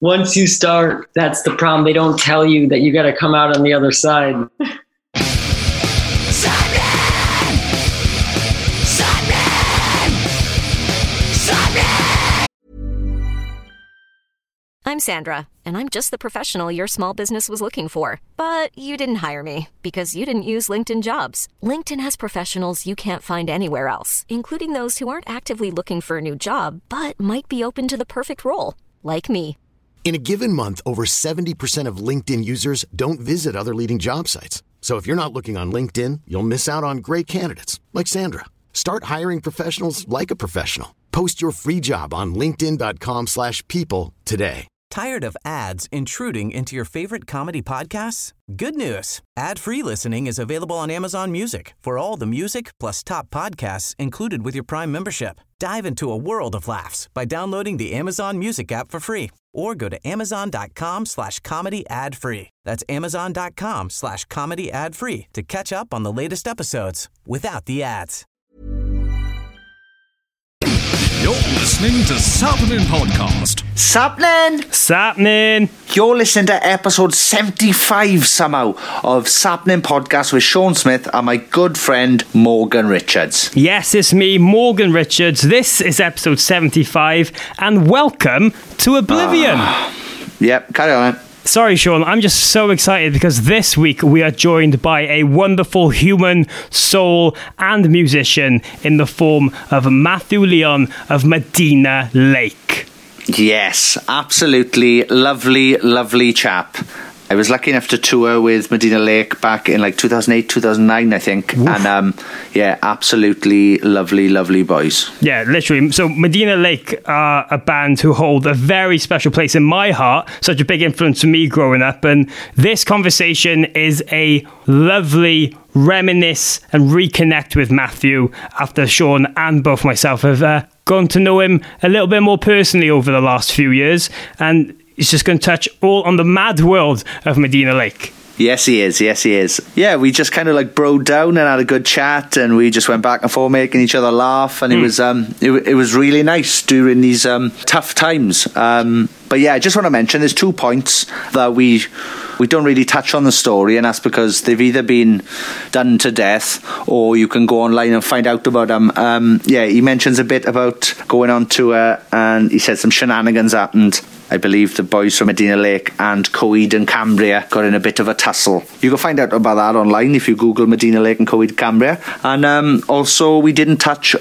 once you start, that's the problem. They don't tell you that you got to come out on the other side. I'm Sandra, and I'm just the professional your small business was looking for. But you didn't hire me because you didn't use LinkedIn Jobs. LinkedIn has professionals you can't find anywhere else, including those who aren't actively looking for a new job, but might be open to the perfect role, like me. In a given month, over 70% of LinkedIn users don't visit other leading job sites. So if you're not looking on LinkedIn, you'll miss out on great candidates like Sandra. Start hiring professionals like a professional. Post your free job on linkedin.com/people today. Tired of ads intruding into your favorite comedy podcasts? Good news. Ad-free listening is available on Amazon Music for all the music plus top podcasts included with your Prime membership. Dive into a world of laughs by downloading the Amazon Music app for free or go to amazon.com/comedy ad-free. That's amazon.com/comedy ad-free to catch up on the latest episodes without the ads. You're listening to Sapnin Podcast. Sapnin! You're listening to episode 75 somehow of Sapnin Podcast with Sean Smith and my good friend Morgan Richards. Yes, it's me, Morgan Richards. This is episode 75 and welcome to Oblivion. Yep, carry on. Sorry, Sean, I'm just so excited because this week we are joined by a wonderful human soul and musician in the form of Matthew Leon of Medina Lake. Yes, absolutely lovely, lovely chap. I was lucky enough to tour with Medina Lake back in like 2008, 2009, I think. Oof. And yeah, absolutely lovely, lovely boys. Yeah, literally. So Medina Lake are a band who hold a very special place in my heart, such a big influence for me growing up. And this conversation is a lovely reminisce and reconnect with Matthew after Sean and both myself have gotten to know him a little bit more personally over the last few years. And he's just going to touch all on the mad world of Medina Lake. Yes, he is. Yes, he is. Yeah, we just kind of like broed down and had a good chat, and we just went back and forth making each other laugh, and it was really nice during these tough times. But yeah, I just want to mention there's 2 points that we don't really touch on the story, and that's because they've either been done to death or you can go online and find out about them. Yeah, he mentions a bit about going on tour, and he said some shenanigans happened. I believe the boys from Medina Lake and Coed and Cambria got in a bit of a tussle. You can find out about that online if you Google Medina Lake and Coed Cambria. And also we didn't touch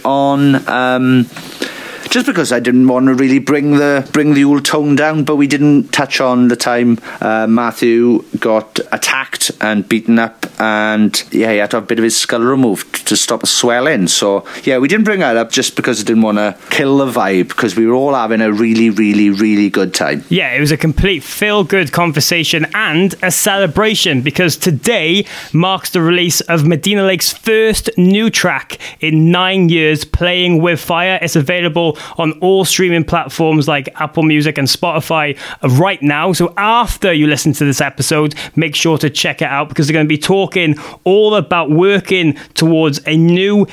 on... just because I didn't want to really bring the old tone down, but we didn't touch on the time Matthew got attacked and beaten up, and yeah, he had to have a bit of his skull removed to stop the swelling. So yeah, we didn't bring that up just because I didn't want to kill the vibe, because we were all having a really, really, really good time. Yeah, it was a complete feel-good conversation and a celebration, because today marks the release of Medina Lake's first new track in 9 years, Playing With Fire. It's available on all streaming platforms like Apple Music and Spotify right now. So after you listen to this episode, make sure to check it out, because they're going to be talking all about working towards a new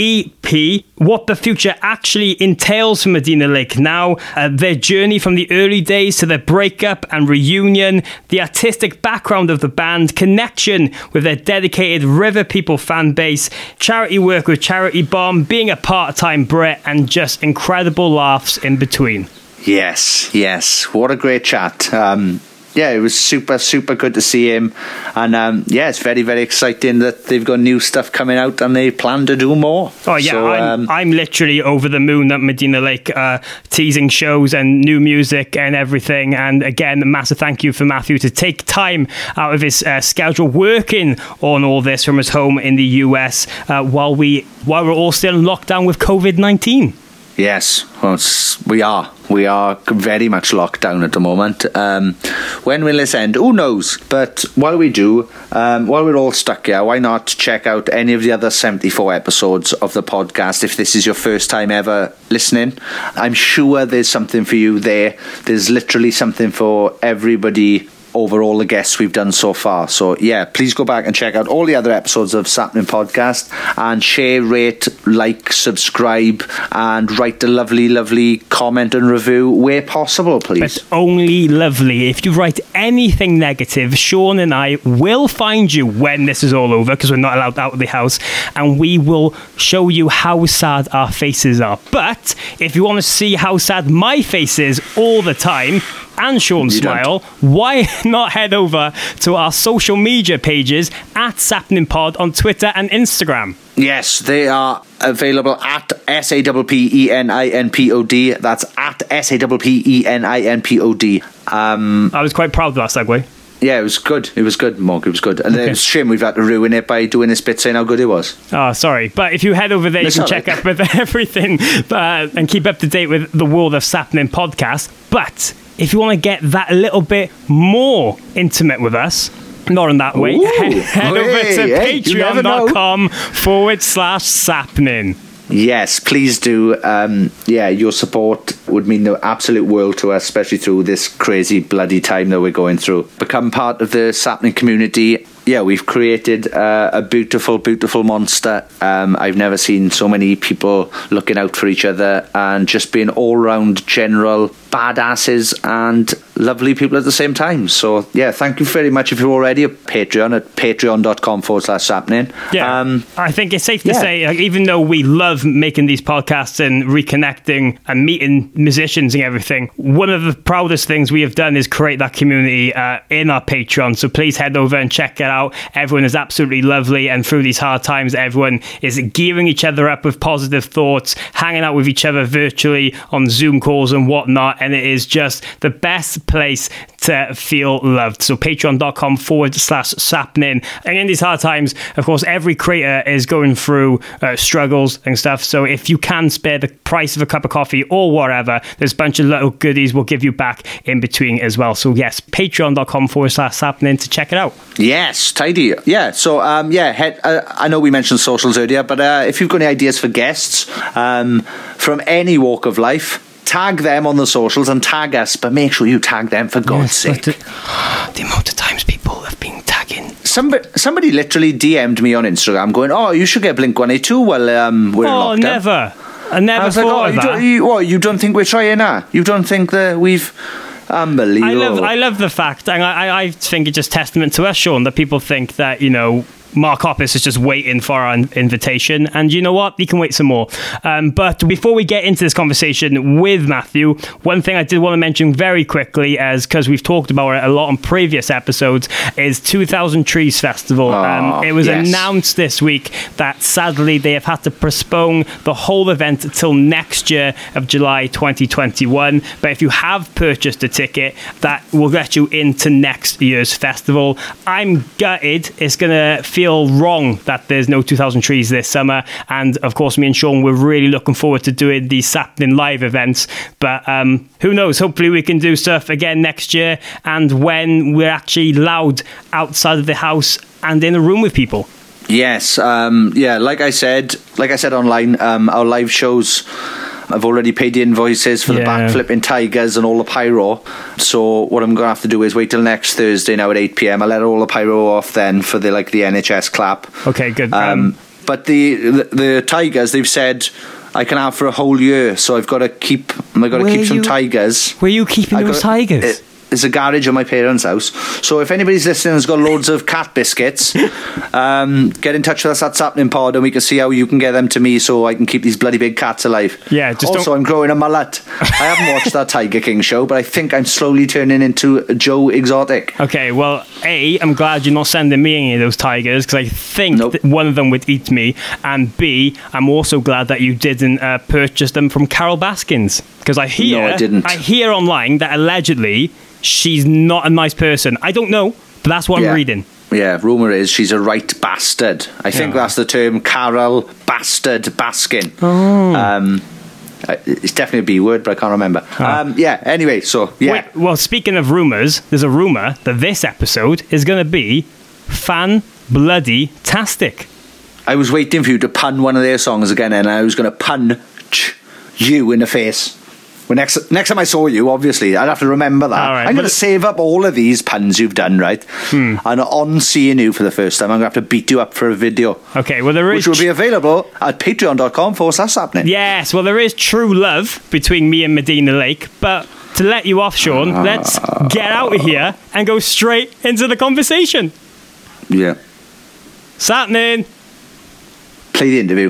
EP, what the future actually entails for Medina Lake now, their journey from the early days to their breakup and reunion, the artistic background of the band, connection with their dedicated River People fan base, charity work with Charity Bomb, being a part-time Brit, and just incredible laughs in between. Yes, what a great chat. Yeah, it was super, super good to see him. And yeah, it's very, very exciting that they've got new stuff coming out and they plan to do more. Oh, yeah, so, I'm literally over the moon that Medina Lake teasing shows and new music and everything. And again, a massive thank you for Matthew to take time out of his schedule working on all this from his home in the US while we're all still in lockdown with COVID-19. Yes, well, we are. We are very much locked down at the moment. When will this end? Who knows? But while we do, while we're all stuck here, why not check out any of the other 74 episodes of the podcast if this is your first time ever listening. I'm sure there's something for you there. There's literally something for everybody over all the guests we've done so far. So yeah, please go back and check out all the other episodes of Sapnin Podcast and share, rate, like, subscribe, and write a lovely comment and review where possible, please. But only lovely. If you write anything negative, Sean and I will find you when this is all over, because we're not allowed out of the house, and we will show you how sad our faces are. But if you want to see how sad my face is all the time, and Sean's smile, why not head over to our social media pages at SapninPod on Twitter and Instagram? Yes, they are available at SAPPENINPOD. That's at SAPPENINPOD. I was quite proud of that segue. Yeah, it was good. It was good, Mog. It was good. And it's a shame we've had to ruin it by doing this bit saying how good it was. Oh, sorry. But if you head over there, you can check up with everything and keep up to date with the World of Sapnin podcast. But if you want to get that a little bit more intimate with us, not in that way, head over to patreon.com/Sapnin. Yes, please do. Your support would mean the absolute world to us, especially through this crazy bloody time that we're going through. Become part of the Sapnin community. Yeah, we've created a beautiful, beautiful monster. I've never seen so many people looking out for each other and just being all-round general badasses and lovely people at the same time. So, yeah, thank you very much if you're already a Patreon at patreon.com/Sapnin. Yeah, I think it's safe to say, like, even though we love making these podcasts and reconnecting and meeting musicians and everything, one of the proudest things we have done is create that community in our Patreon. So please head over and check it out. Everyone is absolutely lovely, and through these hard times, everyone is gearing each other up with positive thoughts, hanging out with each other virtually on Zoom calls and whatnot, and it is just the best place to feel loved. So patreon.com/Sapnin. And in these hard times, of course, every creator is going through struggles and stuff. So if you can spare the price of a cup of coffee or whatever, there's a bunch of little goodies we'll give you back in between as well. So yes, patreon.com/Sapnin to check it out. Yes, tidy. Yeah, so I know we mentioned socials earlier, but if you've got any ideas for guests from any walk of life, tag them on the socials and tag us, but make sure you tag them for God's sake. The amount of times people have been tagging. Somebody literally DM'd me on Instagram going, "Oh, you should get Blink-182 while we're locked never. I never thought of that. You don't think we're trying that? You don't think that we've... Unbelievable. I love the fact, and I think it's just testament to us, Sean, that people think that, you know, Mark Hoppus is just waiting for our invitation, and you know what? He can wait some more. But before we get into this conversation with Matthew, one thing I did want to mention very quickly, as because we've talked about it a lot on previous episodes, is 2000 Trees Festival. It was announced this week that sadly they have had to postpone the whole event till next year of July 2021. But if you have purchased a ticket, that will get you into next year's festival. I'm gutted. It's going to feel wrong that there's no 2000 Trees this summer, and of course me and Sean were really looking forward to doing these Sapnin live events, but who knows, hopefully we can do stuff again next year, and when we're actually loud outside of the house and in a room with people. Yes, like I said online, our live shows, I've already paid the invoices for the backflipping tigers and all the pyro. So what I'm going to have to do is wait till next Thursday now at 8 p.m. I'll let all the pyro off then for the NHS clap. Okay, good. But the tigers, they've said I can have for a whole year, so I've got to keep some tigers. Where are you keeping those tigers? It's a garage at my parents' house. So if anybody's listening and has got loads of cat biscuits, get in touch with us at Sapnin Pod and we can see how you can get them to me so I can keep these bloody big cats alive. Yeah, I'm growing a mullet. I haven't watched that Tiger King show, but I think I'm slowly turning into Joe Exotic. Okay, well, A, I'm glad you're not sending me any of those tigers, because I think that one of them would eat me, and B, I'm also glad that you didn't purchase them from Carol Baskins, because I hear online that allegedly she's not a nice person. I don't know, but that's what I'm reading. Yeah, rumour is she's a right bastard. I think that's the term, Carol Bastard Baskin. It's definitely a B word, but I can't remember. Anyway, so, yeah. Wait, well, speaking of rumours, there's a rumour that this episode is going to be fan-bloody-tastic. I was waiting for you to pun one of their songs again, and I was going to punch you in the face. Well, next time I saw you, obviously, I'd have to remember that. All right, I'm going to save up all of these puns you've done, right? And on seeing you for the first time, I'm going to have to beat you up for a video. Okay, well, there is... Which will be available at patreon.com/happening. Yes, well, there is true love between me and Medina Lake, but to let you off, Sean, let's get out of here and go straight into the conversation. Yeah. What's happening? Play the interview.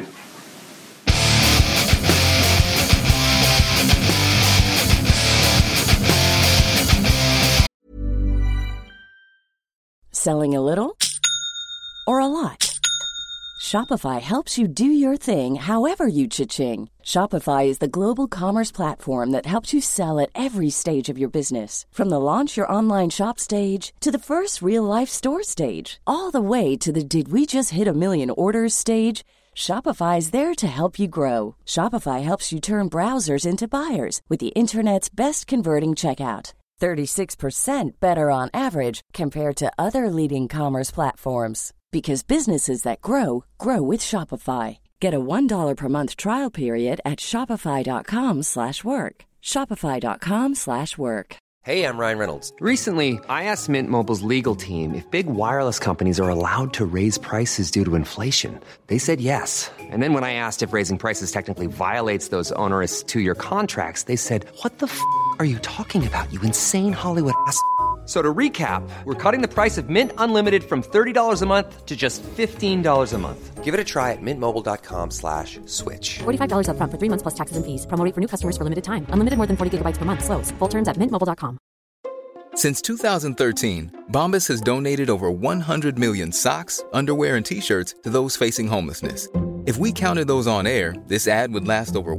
Selling a little or a lot? Shopify helps you do your thing however you cha-ching. Shopify is the global commerce platform that helps you sell at every stage of your business. From the launch your online shop stage to the first real-life store stage, all the way to the did we just hit a million orders stage. Shopify is there to help you grow. Shopify helps you turn browsers into buyers with the internet's best converting checkout. 36% better on average compared to other leading commerce platforms. Because businesses that grow, grow with Shopify. Get a $1 per month trial period at shopify.com/work. Shopify.com/work. Hey, I'm Ryan Reynolds. Recently, I asked Mint Mobile's legal team if big wireless companies are allowed to raise prices due to inflation. They said yes. And then when I asked if raising prices technically violates those onerous 2-year contracts, they said, "What the f*** are you talking about, you insane Hollywood ass?" So to recap, we're cutting the price of Mint Unlimited from $30 a month to just $15 a month. Give it a try at mintmobile.com/switch. $45 up front for 3 months plus taxes and fees. Promo rate for new customers for limited time. Unlimited more than 40 gigabytes per month. Slows full terms at mintmobile.com. Since 2013, Bombas has donated over 100 million socks, underwear, and T-shirts to those facing homelessness. If we counted those on air, this ad would last over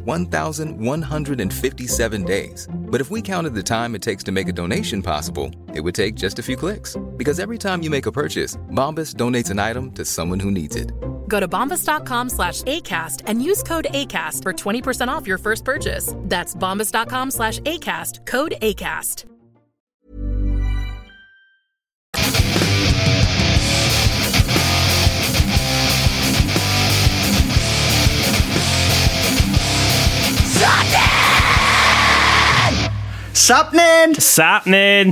1,157 days. But if we counted the time it takes to make a donation possible, it would take just a few clicks. Because every time you make a purchase, Bombas donates an item to someone who needs it. Go to bombas.com/ACAST and use code ACAST for 20% off your first purchase. That's bombas.com/ACAST, code ACAST. Sapnin!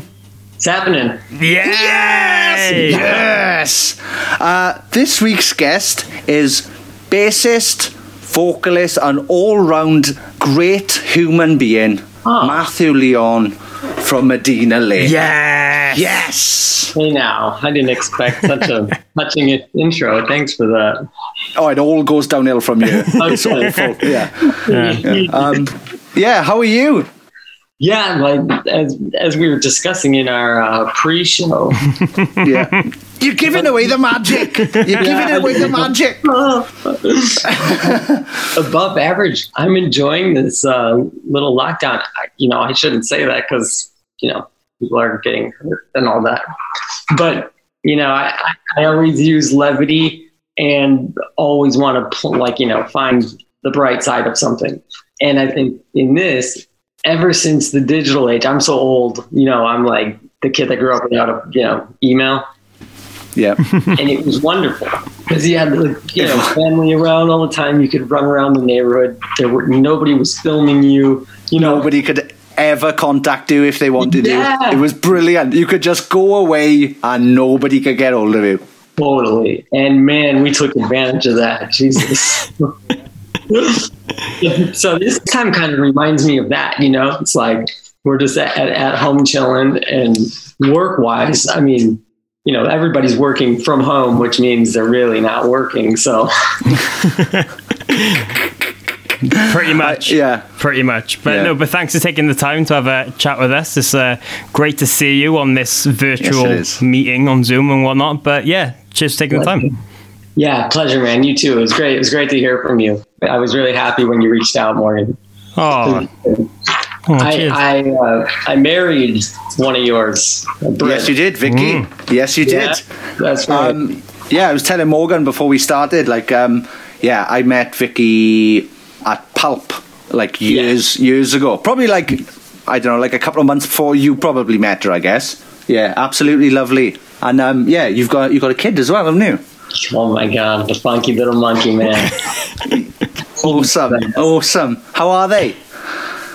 Yes! This week's guest is bassist, vocalist, and all-round great human being, Matthew Leon from Medina Lake. Yes! Hey now, I didn't expect such a touching intro. Thanks for that. Oh, it all goes downhill from you. It's awful. Yeah, how are you? Yeah, like as we were discussing in our pre-show. Yeah, you're giving away the magic. Above average. I'm enjoying this little lockdown. I shouldn't say that because people are getting hurt and all that. But I always use levity and always want to find the bright side of something. And I think in this, ever since the digital age, I'm so old, I'm like the kid that grew up without email. Yeah. And it was wonderful because you had family around all the time. You could run around the neighborhood. Nobody was filming you. Nobody could ever contact you if they wanted you. It was brilliant. You could just go away and nobody could get hold of you. Totally. And man, we took advantage of that. Jesus. So this time kind of reminds me of that, it's like we're just at home chilling, and work wise, I mean, everybody's working from home, which means they're really not working. So pretty much. But but thanks for taking the time to have a chat with us. It's great to see you on this virtual meeting on Zoom and whatnot. But just taking the time. Yeah, pleasure, man. You too. It was great. It was great to hear from you. I was really happy when you reached out, Morgan. I married one of yours. Yes, you did, Vicky. Yes, you did. That's right. I was telling Morgan before we started, I met Vicky at Pulp years ago. Probably a couple of months before you probably met her, I guess. Yeah, absolutely lovely. And you've got a kid as well, haven't you? Oh my God, the funky little monkey, man. Awesome. How are they?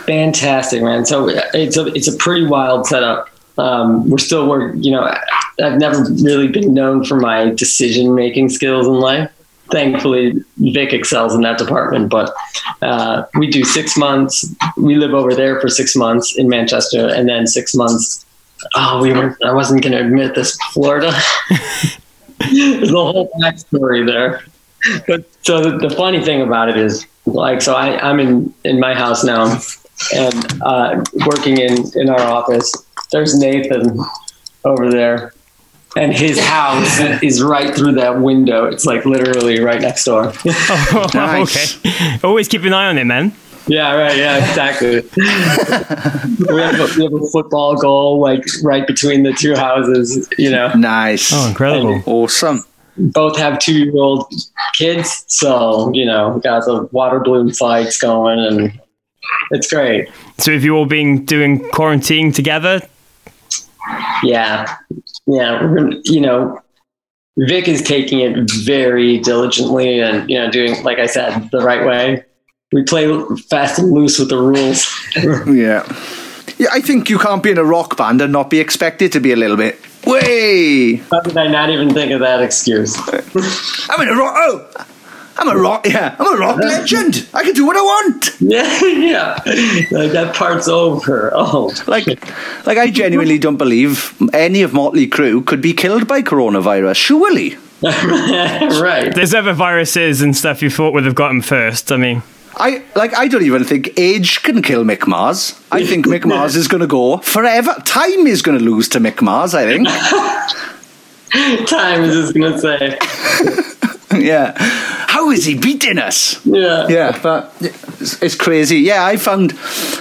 Fantastic, man. So it's a pretty wild setup. We're still working, you know, I've never really been known for my decision-making skills in life. Thankfully, Vic excels in that department, but we do 6 months. We live over there for 6 months in Manchester, and then 6 months. I wasn't going to admit this, Florida. There's a whole backstory there. But so the funny thing about it is, like, so I'm in my house now, and working in our office. There's Nathan over there, and his house is right through that window. It's like literally right next door. Nice. Okay. Always keep an eye on it, man. Yeah, right. Yeah, exactly. we have a football goal like right between the two houses, you know. Nice. Oh, incredible. And awesome. Both have 2-year-old kids, so, you know, we got the water balloon fights going, and it's great. So have you all been doing quarantine together? Yeah. We're gonna, you know, Vic is taking it very diligently and, you know, doing, like I said, the right way. We play fast and loose with the rules. Yeah, I think you can't be in a rock band and not be expected to be a little bit. Way! How did I not even think of that excuse? I'm a rock legend. I can do what I want. Yeah. Like, that part's over. Oh, like I genuinely don't believe any of Motley Crue could be killed by coronavirus. Surely, right? There's other viruses and stuff you thought would have got him first. I mean, I don't even think age can kill Mick Mars. I think Mick Mars is going to go forever. Time is going to lose to Mick Mars, I think. Time is just going to say. Yeah. How is he beating us? Yeah, but it's crazy. Yeah, I found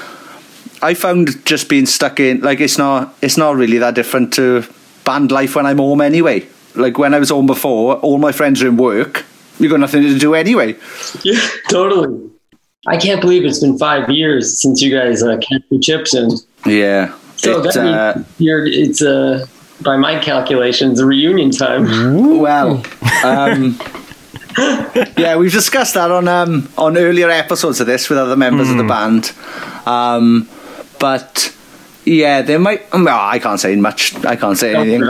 just being stuck in, like, it's not really that different to band life when I'm home anyway. Like, when I was home before, all my friends are in work. You got nothing to do anyway. Yeah, totally. I can't believe it's been 5 years since you guys kept the chips in. Yeah. So that means it's by my calculations, a reunion time. Well, yeah, we've discussed that on earlier episodes of this with other members of the band. But yeah, they might. I can't say much. I can't say anything.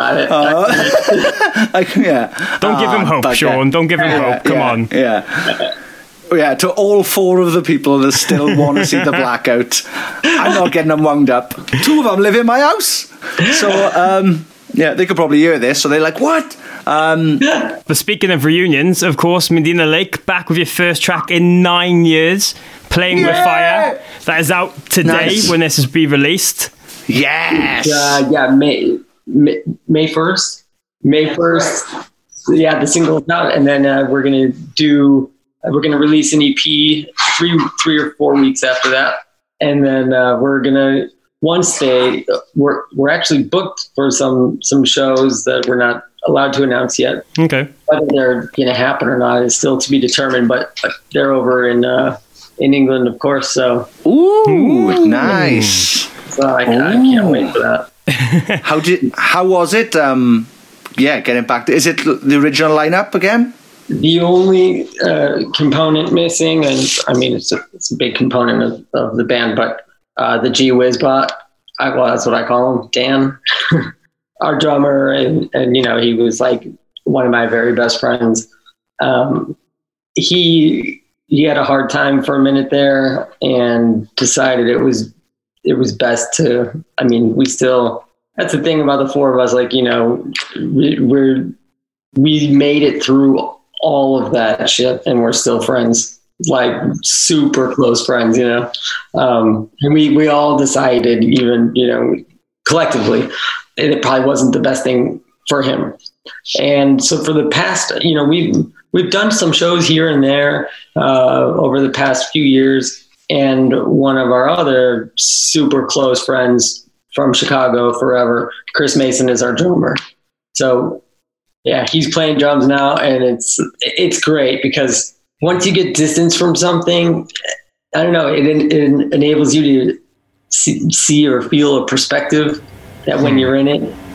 Don't give him hope, Sean. Don't give him hope. Come on. Yeah, to all 4 of the people that still want to see the Blackout, I'm not getting them wound up. 2 of them live in my house, so yeah, they could probably hear this, so they're like, what? But speaking of reunions, of course, Medina Lake, back with your first track in 9 years, Playing with Fire. That is out today when this is be released. Yes. May 1st. May 1st. Yeah, the single is out, and then we're gonna release an EP 3 or 4 weeks after that, and then we're gonna. Once we're actually booked for some shows that we're not allowed to announce yet. Okay. Whether they're going to happen or not is still to be determined, but they're over in England, of course. So. Ooh, nice. So I can't wait for that. How was it? Getting back to, is it the original lineup again? The only component missing, and I mean it's a big component of the band, but. The G Whizbot, that's what I call him, Dan, our drummer, and you know, he was like one of my very best friends. He had a hard time for a minute there, and decided it was best to. I mean, that's the thing about the 4 of us, like, you know, we made it through all of that shit, and we're still friends. Like super close friends, you know, and we all decided, even, you know, collectively, it probably wasn't the best thing for him. And so for the past, you know, we've done some shows here and there over the past few years, and one of our other super close friends from Chicago forever, Chris Mason, is our drummer. So yeah, he's playing drums now, and it's great because once you get distance from something, I don't know, it enables you to see or feel a perspective that when you're in it,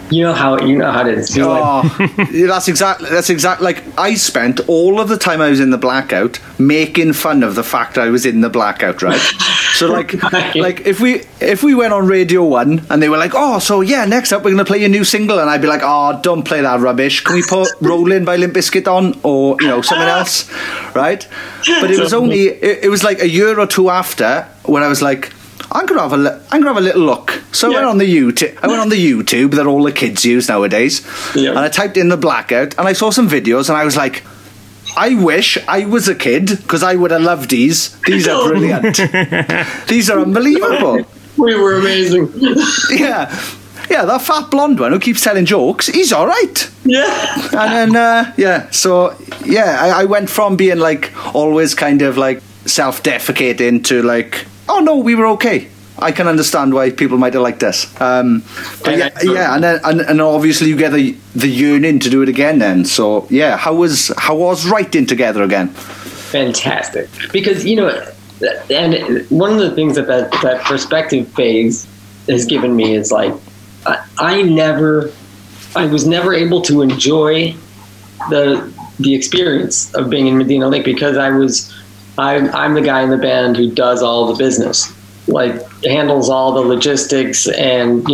You know how it is. That's exactly. Like, I spent all of the time I was in the blackout making fun of the fact I was in the blackout, right? So like if we went on Radio 1 and they were like, oh, so yeah, next up we're going to play a new single, and I'd be like, oh, don't play that rubbish. Can we put Rollin' by Limp Bizkit on, or something else, right? But it was only it was like a year or two after when I was like, I'm gonna have a little look. So I went on the YouTube that all the kids use nowadays, and I typed in the blackout, and I saw some videos, and I was like, I wish I was a kid, because I would have loved these. These are brilliant. These are unbelievable. We were amazing. Yeah, that fat blonde one who keeps telling jokes, he's all right. Yeah. And then I went from being like always kind of like self-defecating to like, oh no, we were okay. I can understand why people might have liked this. And obviously you get the yearning to do it again then. So yeah, how was writing together again? Fantastic. Because and one of the things that perspective phase has given me is like, I was never able to enjoy the experience of being in Medina Lake, because I'm the guy in the band who does all the business, like handles all the logistics, and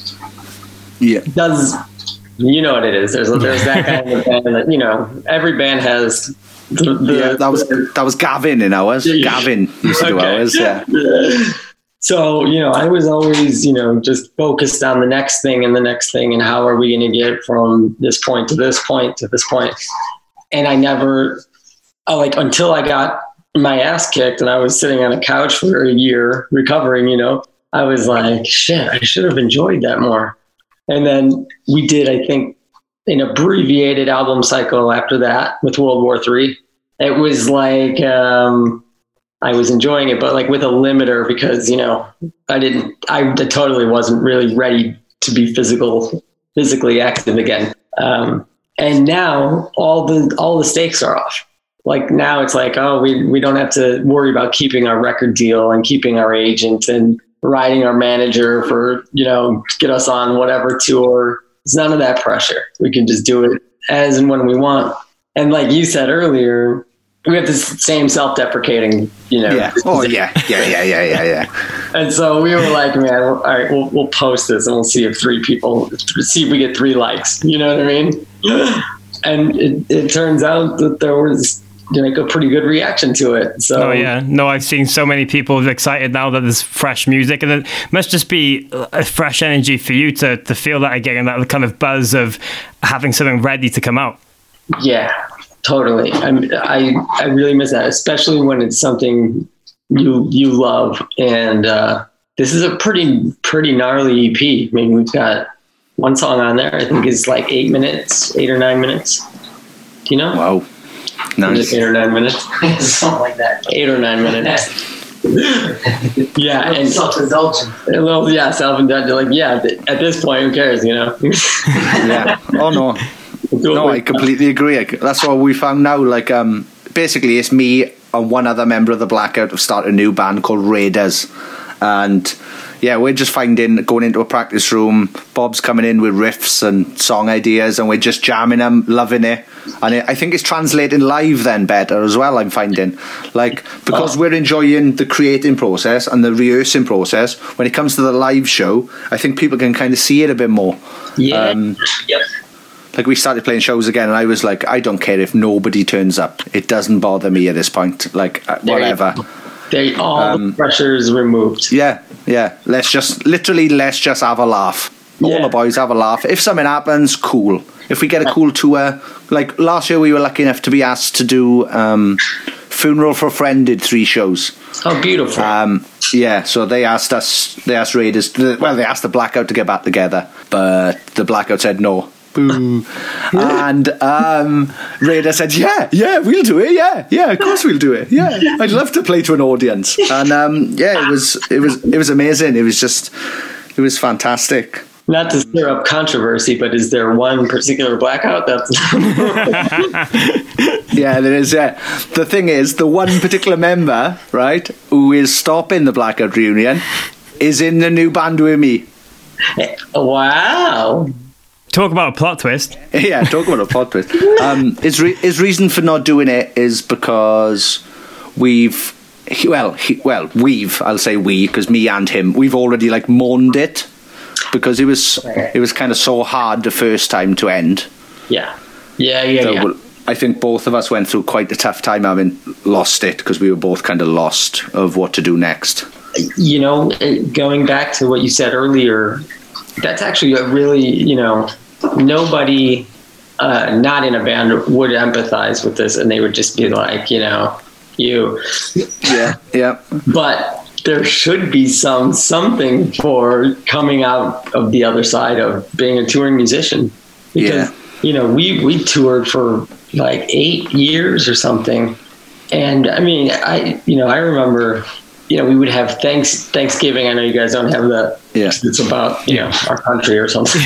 does, what it is. There's that guy in the band that every band has. That was Gavin in ours. Gavin used to do ours. Yeah. So I was always just focused on the next thing and the next thing, and how are we going to get from this point to this point to this point, and I never until I got my ass kicked and I was sitting on a couch for a year recovering, I was like, shit, I should have enjoyed that more. And then we did, I think, an abbreviated album cycle after that with World War III. It was like, I was enjoying it, but like with a limiter, because, I totally wasn't really ready to be physically active again. And now all the stakes are off. Like now it's like, oh, we don't have to worry about keeping our record deal and keeping our agent and riding our manager for, get us on whatever tour. It's none of that pressure. We can just do it as and when we want. And like you said earlier, we have this same self-deprecating, Yeah. Oh yeah. And so we were like, man, all right, we'll post this and we'll see if we get 3 likes. You know what I mean? And it turns out that there was a pretty good reaction to it. So I've seen so many people excited now that there's fresh music, and it must just be a fresh energy for you to feel that again, that kind of buzz of having something ready to come out. Yeah, totally. I really miss that, especially when it's something you love. And this is a pretty gnarly EP. I mean, we've got one song on there, I think is like 8 or 9 minutes. Do you know? Wow. Nice. 8 or 9 minutes. Something like that. 8 or 9 minutes. Yeah. And self-indulgent. Self-indulgent. Like, at this point, who cares, Yeah. Oh, no. No, I completely agree. That's what we found now. Like, basically, it's me and one other member of the Blackout have started a new band called Raiders. And yeah, we're just going into a practice room. Bob's coming in with riffs and song ideas, and we're just jamming them, loving it. And I think it's translating live then better as well, I'm finding. Like, because we're enjoying the creating process and the rehearsing process, when it comes to the live show, I think people can kind of see it a bit more. Yeah. Yep. Like, we started playing shows again, and I was like, I don't care if nobody turns up. It doesn't bother me at this point. Like, whatever. All the pressure is removed. Yeah. Let's just have a laugh. All the boys have a laugh. If something happens, cool. If we get a cool tour, like last year we were lucky enough to be asked to do Funeral for a Friend, did 3 shows. Oh, beautiful. So they asked Raiders, they asked the Blackout to get back together, but the Blackout said no. Boo. And Raider said, yeah, we'll do it. Yeah, of course we'll do it. Yeah, I'd love to play to an audience. And it was amazing. It was fantastic. Not to stir up controversy, but is there one particular Blackout that's Yeah, there is. Yeah, the thing is, the one particular member, right, who is stopping the Blackout reunion, is in the new band with me. Wow. Talk about a plot twist. Yeah, talk about a plot twist. His reason for not doing it is because I'll say we, because me and him, we've already like mourned it, because it was kind of so hard the first time to end. Yeah. I think both of us went through quite a tough time having lost it, because we were both kind of lost of what to do next. You know, going back to what you said earlier, that's actually a really, you know, nobody not in a band would empathize with this, and they would just be like, you know, you. Yeah. But there should be something for coming out of the other side of being a touring musician, because you know, we toured for like 8 years or something, and I mean, I remember, you know, we would have Thanksgiving. I know you guys don't have that. Yeah. It's about, you know, our country or something.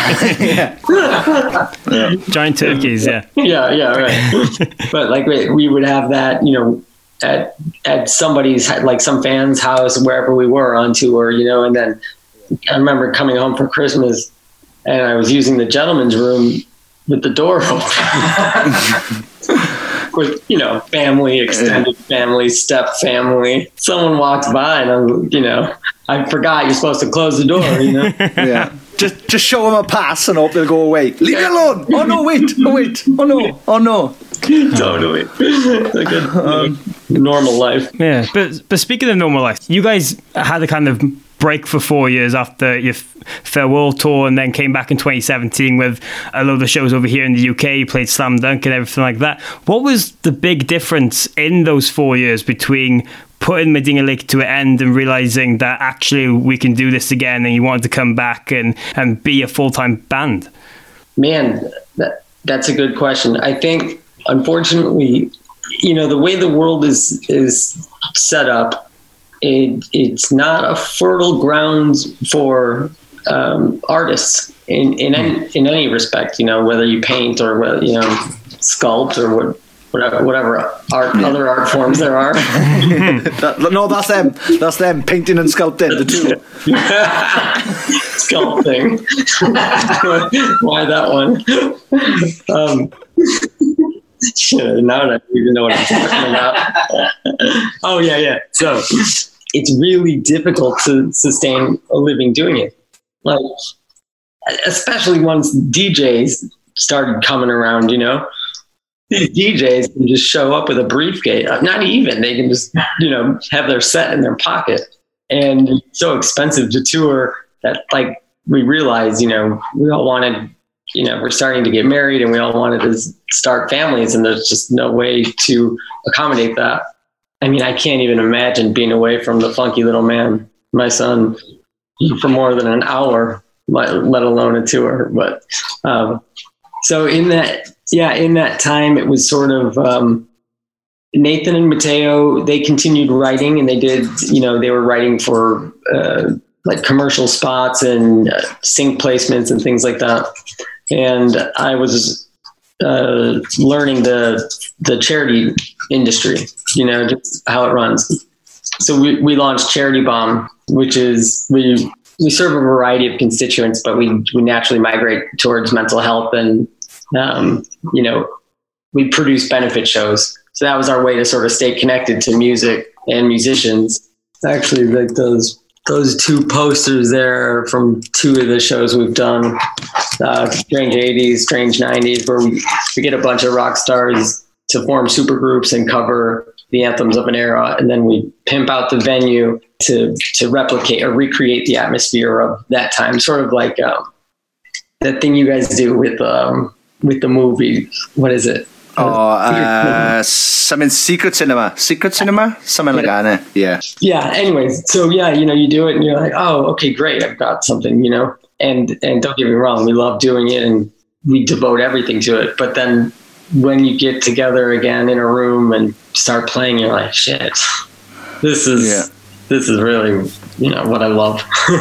Giant turkeys. Yeah, right. But like we would have that, you know, at somebody's, like some fan's house, wherever we were on tour, you know. And then I remember coming home for Christmas, and I was using the gentleman's room with the door open. With, you know, family, extended family, step family. Someone walks by, and I forgot you're supposed to close the door, you know? Yeah. Just show them a pass and hope they'll go away. Leave it alone. Oh no, wait. Oh no. Totally. Like a normal life. Yeah. But speaking of normal life, you guys had a kind of break for 4 years after your farewell tour, and then came back in 2017 with a load of shows over here in the UK. You played Slam Dunk and everything like that. What was the big difference in those 4 years between putting Medina Lake to an end and realizing that actually we can do this again, and you wanted to come back and be a full-time band? Man, that's a good question. I think, unfortunately, you know, the way the world is set up, it's not a fertile ground for artists in any respect. You know, whether you paint or whether, you know, sculpt or whatever other art forms there are. No, that's them. That's them painting and sculpting, the two. Sculpting. Why that one? Now I don't even know what I'm talking about. Oh yeah. So it's really difficult to sustain a living doing it. Like, especially once DJs started coming around, you know. These DJs can just show up with a briefcase. Not even. They can just, you know, have their set in their pocket. And it's so expensive to tour that, like, we realized, you know, we all wanted, you know, we're starting to get married, and we all wanted to start families, and there's just no way to accommodate that. I mean, I can't even imagine being away from the funky little man, my son, for more than an hour, let alone a tour. But so in that time, it was sort of Nathan and Mateo. They continued writing, and they did, you know, they were writing for like commercial spots and sync placements and things like that. And I was learning the charity industry, you know, just how it runs. So we launched Charity Bomb, which is we serve a variety of constituents, but we naturally migrate towards mental health, and you know, we produce benefit shows. So that was our way to sort of stay connected to music and musicians. Actually, like those two posters there from two of the shows we've done, Strange 80s, Strange 90s, where we get a bunch of rock stars to form supergroups and cover the anthems of an era, and then we pimp out the venue to replicate or recreate the atmosphere of that time, sort of like that thing you guys do with the movie. What is it? Something Secret Cinema, something like that. Yeah. Anyways, so yeah, you know, you do it, and you're like, oh, okay, great, I've got something, you know. And don't get me wrong, we love doing it, and we devote everything to it. But then when you get together again in a room and start playing, you're like, shit, this is really, you know, what I love.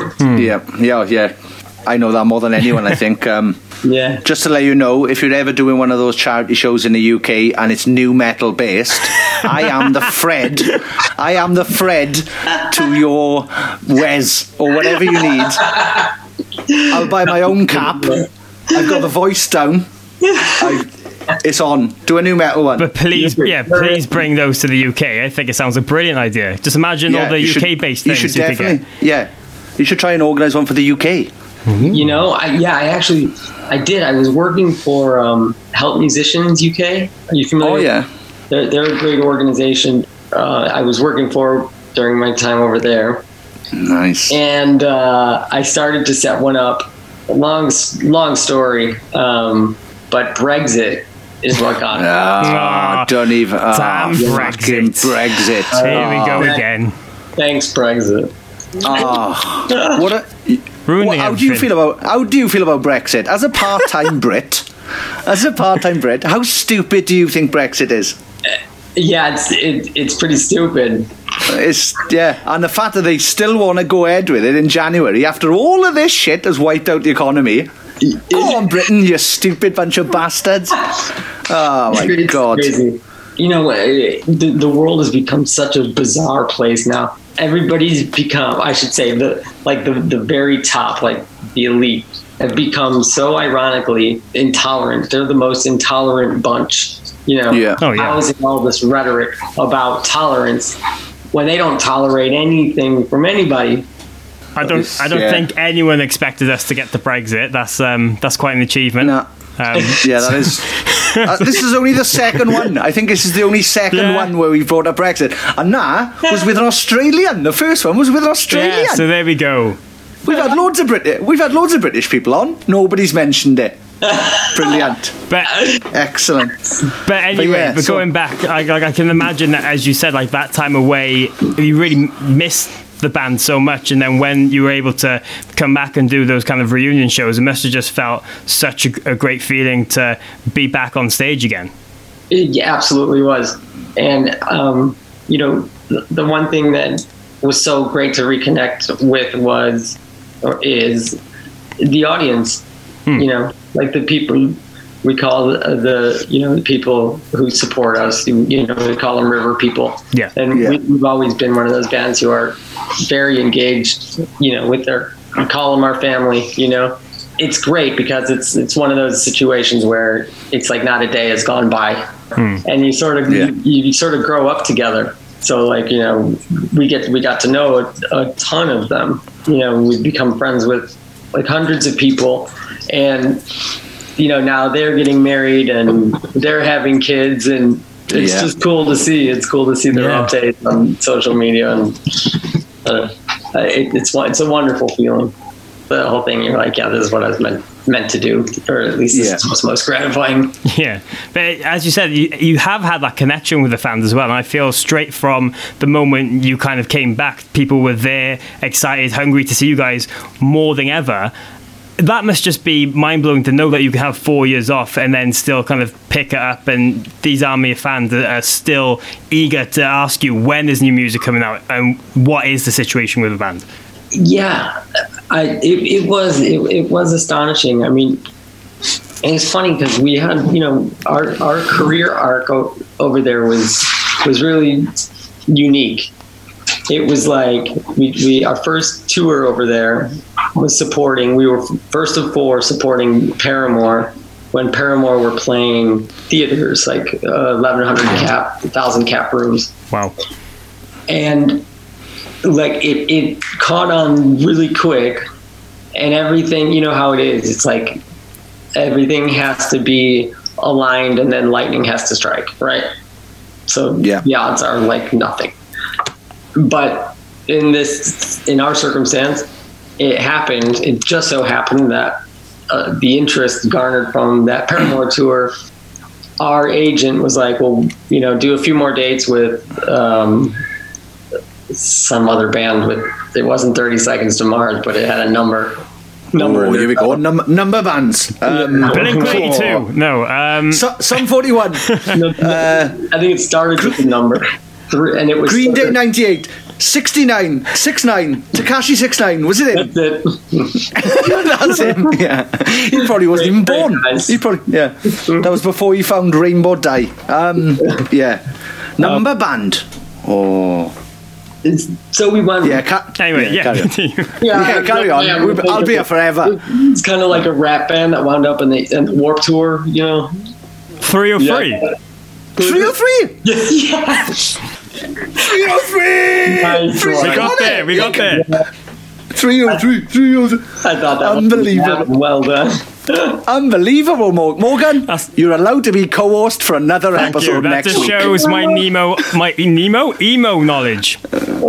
Yeah. I know that more than anyone, I think. Yeah. Just to let you know, if you're ever doing one of those charity shows in the UK and it's new metal based, I am the Fred. I am the Fred to your Wes or whatever you need. I'll buy my own cap. I've got the voice down. It's on. Do a new metal one. But please bring those to the UK. I think it sounds a brilliant idea. Just imagine all the UK-based things you could get. Yeah, you should try and organise one for the UK. You know, I did. I was working for Help Musicians UK. Are you familiar? Oh, yeah. They're a great organization. I was working for during my time over there. Nice. And I started to set one up. Long story, but Brexit is what got it. Don't even. Damn Brexit. Here we go again. Thanks, Brexit. How do you feel about Brexit as a part-time Brit? How stupid do you think Brexit is? Yeah, it's pretty stupid. And the fact that they still want to go ahead with it in January after all of this shit has wiped out the economy. Go on, Britain, you stupid bunch of bastards! Oh my God! Crazy. You know, the world has become such a bizarre place now. Everybody's become, I should say, the very top, like the elite, have become so ironically intolerant. They're the most intolerant bunch. You know, housing all this rhetoric about tolerance when they don't tolerate anything from anybody. I don't think anyone expected us to get to Brexit. That's quite an achievement. No. That is. This is only the second one. I think this is the only second one where we brought up Brexit, and that was with an Australian. The first one was with an Australian. Yeah, so there we go. We've had loads of British people on. Nobody's mentioned it. Brilliant. Excellent. But anyway, going back, I can imagine that, as you said, like that time away, you really missed the band so much, and then when you were able to come back and do those kind of reunion shows, it must have just felt such a great feeling to be back on stage again. It absolutely was. And you know, the one thing that was so great to reconnect with is the audience. You know, like the people we call the people who support us, you know, we call them river people. Yeah. And we've always been one of those bands who are very engaged, you know, with we call them our family, you know. It's great because it's one of those situations where it's like not a day has gone by, and you sort of you sort of grow up together. So like, you know, we got to know a ton of them. You know, we've become friends with like hundreds of people, and you know, now they're getting married and they're having kids, and it's just cool to see. It's cool to see their updates on social media, and it's a wonderful feeling. The whole thing, you're like, yeah, this is what I was meant to do, or at least this is what's most gratifying. Yeah, but as you said, you have had that connection with the fans as well, and I feel straight from the moment you kind of came back, people were there, excited, hungry to see you guys more than ever. That must just be mind-blowing to know that you can have 4 years off and then still kind of pick it up, and these army of fans are still eager to ask you when is new music coming out and what is the situation with the band. Yeah, it was astonishing. I mean, and it's funny because we had, you know, our career arc over there was really unique. It was like we our first tour over there was we were first of four supporting Paramore when Paramore were playing theaters, like 1,100 cap, 1,000 cap rooms. Wow. And like it caught on really quick, and everything, you know how it is. It's like everything has to be aligned, and then lightning has to strike, right? So the odds are like nothing. But in our circumstance, it happened. It just so happened that the interest garnered from that Paramore tour, our agent was like, well, you know, do a few more dates with some other band it wasn't 30 Seconds to Mars, but it had a number. Here we go. Number bands. Blink-182. No. Sum 41. I think it started with the number. And it was Green Day 98. 69, 69, Tekashi 69, was it him? That's it. That's him. Yeah, he probably wasn't even born. He probably that was before he found Rainbow Dye. Number band. Oh, So we went. Anyway, carry on. Yeah, carry on. I'll be here forever. It's kind of like a rap band that wound up in the Warped Tour, 303. Yeah. 303. Yeah. 303. Nice. We got there. 303. I thought that Unbelievable. was well done. Unbelievable, Morgan. You're allowed to be co-host for another episode that next week. That just shows my emo knowledge.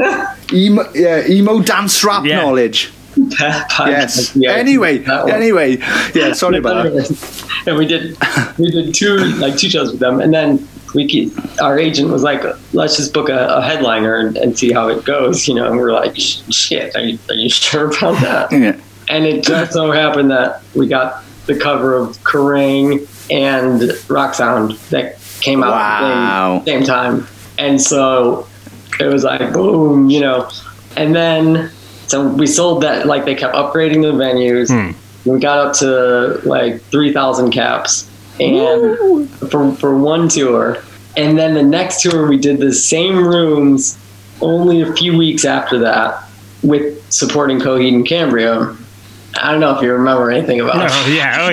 Emo dance rap knowledge. Yes. Anyway, yeah. Sorry about that. And we did 2 shows with them, and then our agent was like, "Let's just book a headliner and see how it goes," And we're like, "Shit, are you sure about that?" Yeah. And it just so happened that we got the cover of Kerrang! And Rock Sound that came out at the same time, and so it was like boom, and then. So we sold that, they kept upgrading the venues. We got up to 3,000 caps and for one tour. And then the next tour we did the same rooms only a few weeks after that with supporting Coheed and Cambria. I don't know if you remember anything about it. Oh yeah.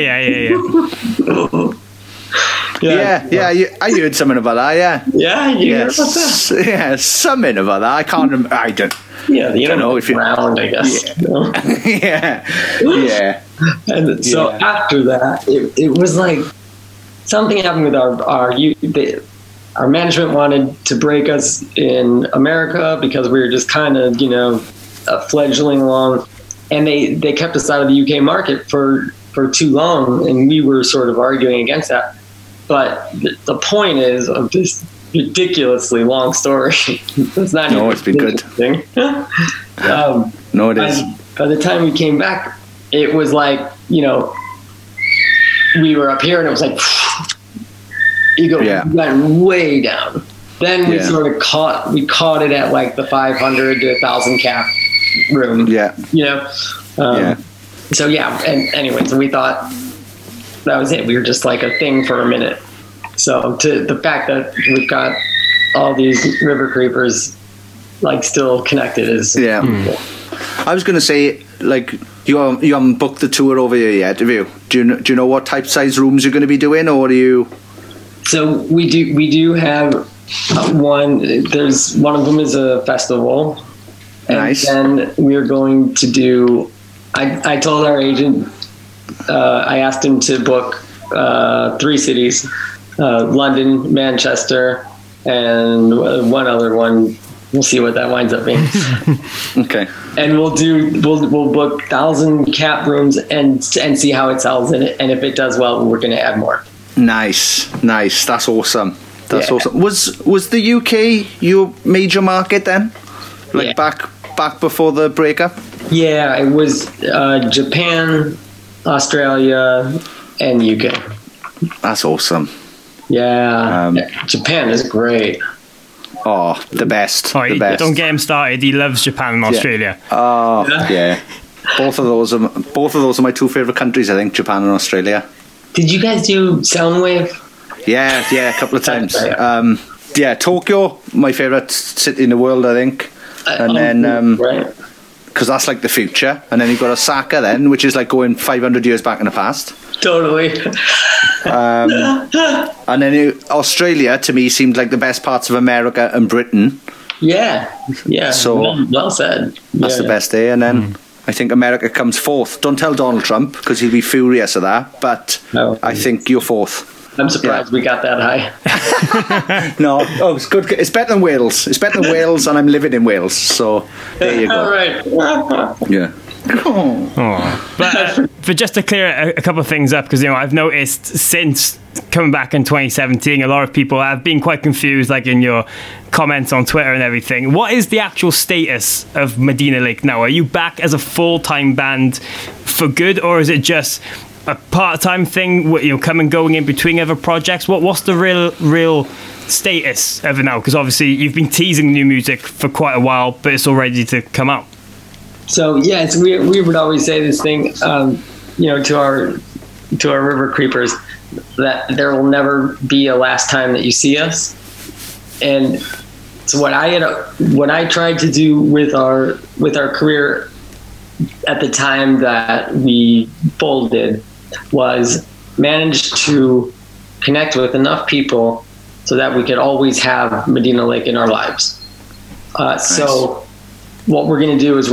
I heard something about that, yeah. Yeah, you heard about that? Yeah, something about that. I can't remember. I don't. Yeah, you don't know if you're around, I guess. Yeah. Yeah. And so after that, it was like something happened with our management wanted to break us in America because we were just kind of, fledgling along. And they kept us out of the UK market for too long, and we were sort of arguing against that. But the point is of this ridiculously long story. It's not. No, it's been good. No, it is. By the time we came back, it was like we were up here, and it was like we went way down. Then we sort of caught it at the 500 to 1,000 cap room. Yeah. So and anyway, so we thought that was it. We were just like a thing for a minute. So to the fact that we've got all these river creepers still connected is cool. I was going to say you haven't booked the tour over here yet, have you? Do you know what type size rooms you're going to be doing, or do you? So we do have one. There's one of them is a festival. Nice. And then we're going to do. I told our agent. I asked him to book 3 cities: London, Manchester, and one other one. We'll see what that winds up being. Okay. And we'll book 1,000 cap rooms and see how it sells in it. And if it does well, we're going to add more. Nice. That's awesome. Awesome. Was the UK your major market then? Back before the breakup? Yeah, it was Japan, Australia, and UK. That's awesome. Yeah, Japan is great. Oh, the best. The best. Don't get him started. He loves Japan and Australia. Oh, yeah. Both of those are my 2 favorite countries. I think Japan and Australia. Did you guys do Soundwave? Yeah, a couple of times. Tokyo, my favorite city in the world, I think. And then because that's the future. And then you've got Osaka then, which is going 500 years back in the past. Totally. And then Australia to me seemed like the best parts of America and Britain. Yeah. So well said. That's the best day. And then I think America comes 4th. Don't tell Donald Trump because he'll be furious at that. But I think you're 4th. I'm surprised we got that high. No, it's good. It's better than Wales. It's better than Wales, and I'm living in Wales. So there you go. All right. Yeah. But for just to clear a couple of things up, because I've noticed since coming back in 2017, a lot of people have been quite confused, in your comments on Twitter and everything. What is the actual status of Medina Lake now? Are you back as a full-time band for good, or is it just a part-time thing, coming going in between other projects? What's the real status of it now? Because obviously you've been teasing new music for quite a while, but it's all ready to come out. So we would always say this thing, to our river creepers, that there will never be a last time that you see us, and So what I tried to do with our career at the time that we folded was manage to connect with enough people so that we could always have Medina Lake in our lives. Nice. So what we're going to do is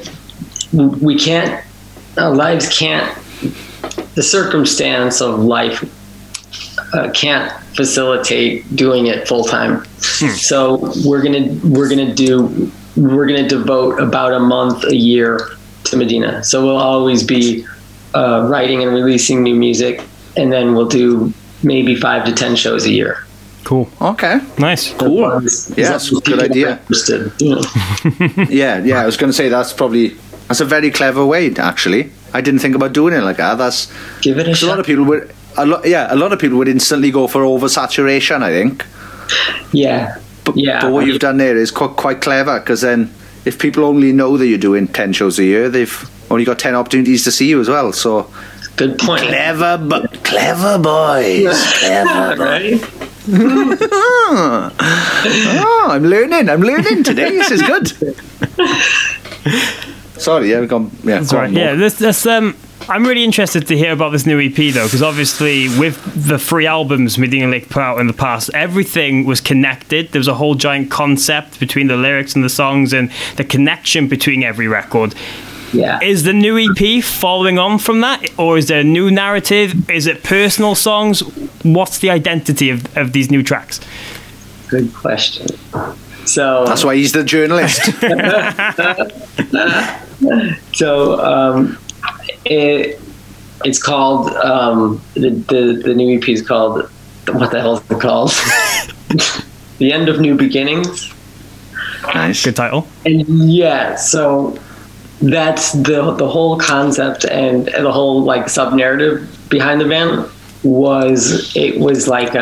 our lives can't, the circumstance of life can't facilitate doing it full time. So we're gonna devote about a month a year to Medina. So we'll always be writing and releasing new music, and then we'll do maybe 5 to 10 shows a year. Cool. Okay. Nice. Cool. Yeah, that's a good idea. Yeah. I was going to say that's a very clever way. Actually, I didn't think about doing it like that. Give it a shot. A lot of people would instantly go for oversaturation, I think. Yeah. But what you've done there is quite clever, because then if people only know that you're doing 10 shows a year, they've only got 10 opportunities to see you as well. So good point. Clever boys. Clever, right? I'm learning today. This is good. Sorry, we've gone. Yeah, that's right. Yeah, this. I'm really interested to hear about this new EP though, because obviously with the 3 albums Medina Lake put out in the past, everything was connected. There was a whole giant concept between the lyrics and the songs, and the connection between every record. Yeah. Is the new EP following on from that, or is there a new narrative? Is it personal songs? What's the identity of these new tracks? Good question. So that's why he's the journalist. So it's called the new EP is called, what the hell is it called? The End of New Beginnings. Nice, good title. And yeah, so that's the whole concept and the whole like sub narrative behind the band was like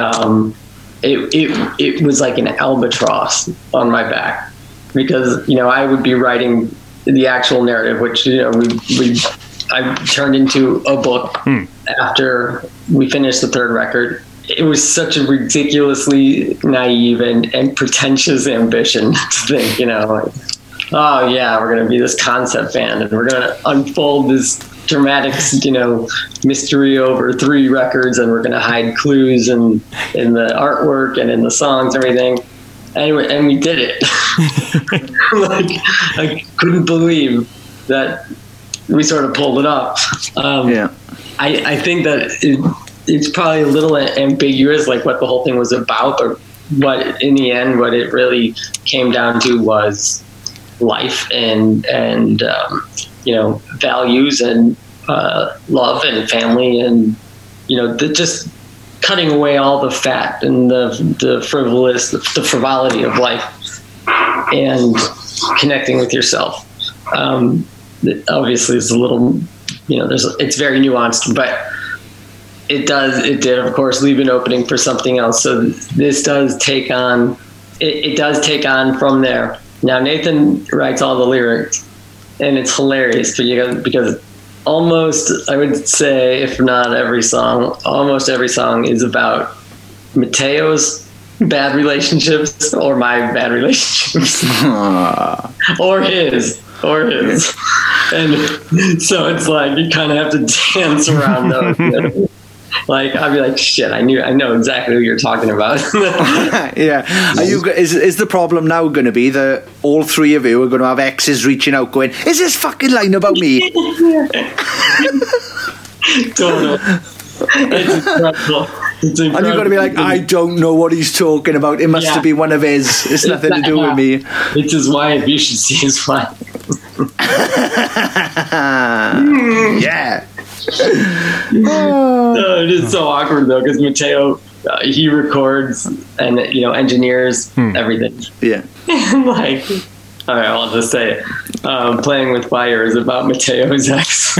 it was like an albatross on my back, because I would be writing the actual narrative, which I turned into a book after we finished the 3rd record. It was such a ridiculously naive and pretentious ambition to think, oh yeah, we're going to be this concept band and we're going to unfold this dramatic, mystery over 3 records, and we're going to hide clues in the artwork and in the songs and everything. Anyway, and we did it. Like, I couldn't believe that we sort of pulled it off. I think that it's probably a little ambiguous, like what the whole thing was about, but what in the end, what it really came down to was life and values and love and family, and just cutting away all the fat and the frivolity of life, and connecting with yourself. Obviously, it's a little, it's very nuanced, but it did, of course, leave an opening for something else. So this does take on, it does take on from there. Now, Nathan writes all the lyrics, and it's hilarious because almost, I would say, if not every song, almost every song is about Mateo's bad relationships or my bad relationships. or his. And so it's like you kind of have to dance around those. Like, I'd be like, shit, I know exactly what you're talking about. Yeah. Is the problem now going to be that all 3 of you are going to have exes reaching out going, is this fucking line about me? Totally. It's incredible. And you're going to be like, I don't know what he's talking about. It must be one of his. It's nothing to do with me. It's his wife. You should see his wife. Yeah. It is so awkward though, because Mateo he records and engineers everything. Yeah. Like, all right, I'll just say it. Playing with Fire is about Mateo's ex.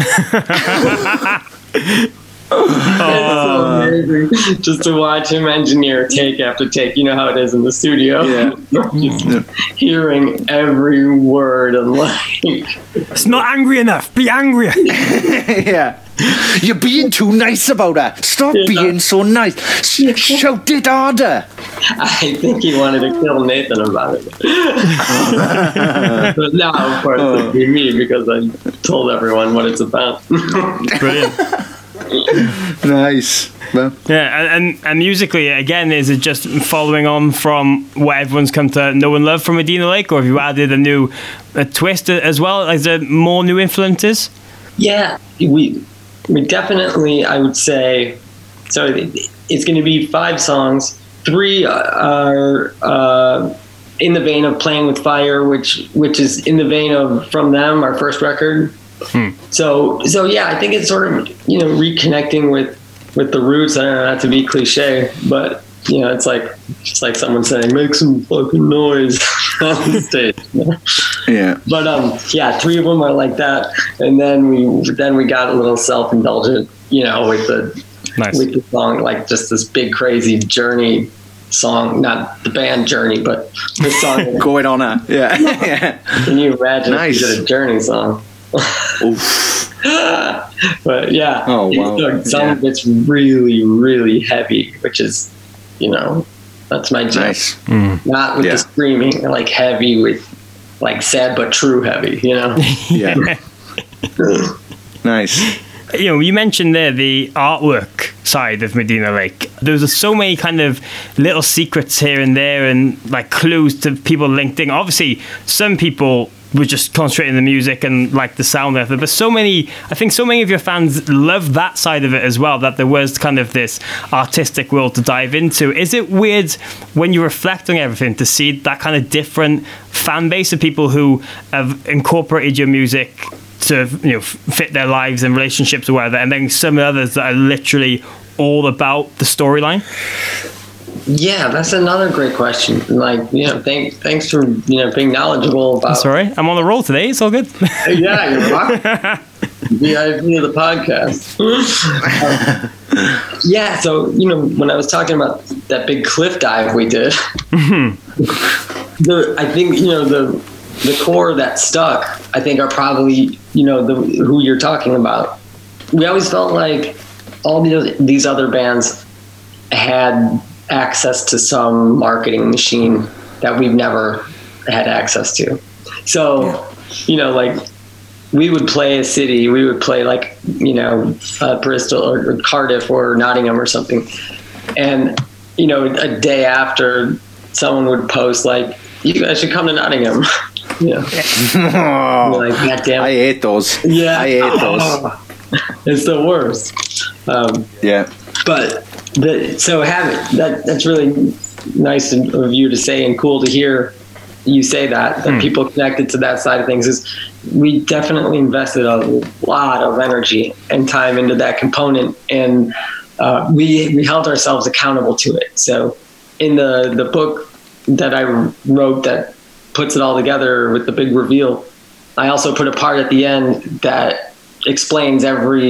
It's so amazing just to watch him engineer take after take. You know how it is in the studio. Yeah. Hearing every word and like, it's not angry enough. Be angrier. Yeah. You're being too nice about her. Stop being so nice. Shout it harder. I think he wanted to kill Nathan about it. But now, of course, it'd be me because I told everyone what it's about. Brilliant. Nice. Well, yeah, and musically, again, is it just following on from what everyone's come to know and love from Medina Lake, or have you added a twist as well? Is there more new influences? Yeah, we definitely, I would say, so it's going to be 5 songs. 3 are in the vein of Playing with Fire, which is in the vein of From Them, our first record. So yeah, I think it's sort of, reconnecting with the roots. I don't know, not to be cliche, but it's like someone saying, make some fucking noise on the stage. Yeah. But 3 of them are like that, and then we got a little self-indulgent, with the song, like just this big crazy Journey song, not the band Journey, but the song going on a yeah. Can you imagine if you did a Journey song? But yeah, some of it's really, really heavy, which is, that's my jam. Nice. Not with the screaming, like heavy with like sad but true heavy, Yeah. Nice. You mentioned there the artwork side of Medina Lake. There's so many kind of little secrets here and there, and like clues to people linked in. Obviously, some people were just concentrating on the music and like the sound of it, but I think so many of your fans love that side of it as well, that there was kind of this artistic world to dive into. Is it weird when you reflect on everything to see that kind of different fan base of people who have incorporated your music to fit their lives and relationships or whatever, and then some others that are literally all about the storyline? Yeah, that's another great question. Like, thanks for being knowledgeable about. Sorry, I'm on the roll today. It's all good. Yeah, you're welcome. VIP of the podcast. Yeah, so when I was talking about that big cliff dive we did, I think the core that stuck, I think, are probably who you're talking about. We always felt like all these other bands had access to some marketing machine that we've never had access to. So, like we would play a city, we would play like, Bristol or Cardiff or Nottingham or something. And, a day after, someone would post like, you guys should come to Nottingham. Like, God damn it. I hate those. Yeah. I hate those. It's the worst. But that's really nice of you to say, and cool to hear you say that people connected to that side of things. Is we definitely invested a lot of energy and time into that component, and we held ourselves accountable to it. So in the book that I wrote that puts it all together with the big reveal, I also put a part at the end that explains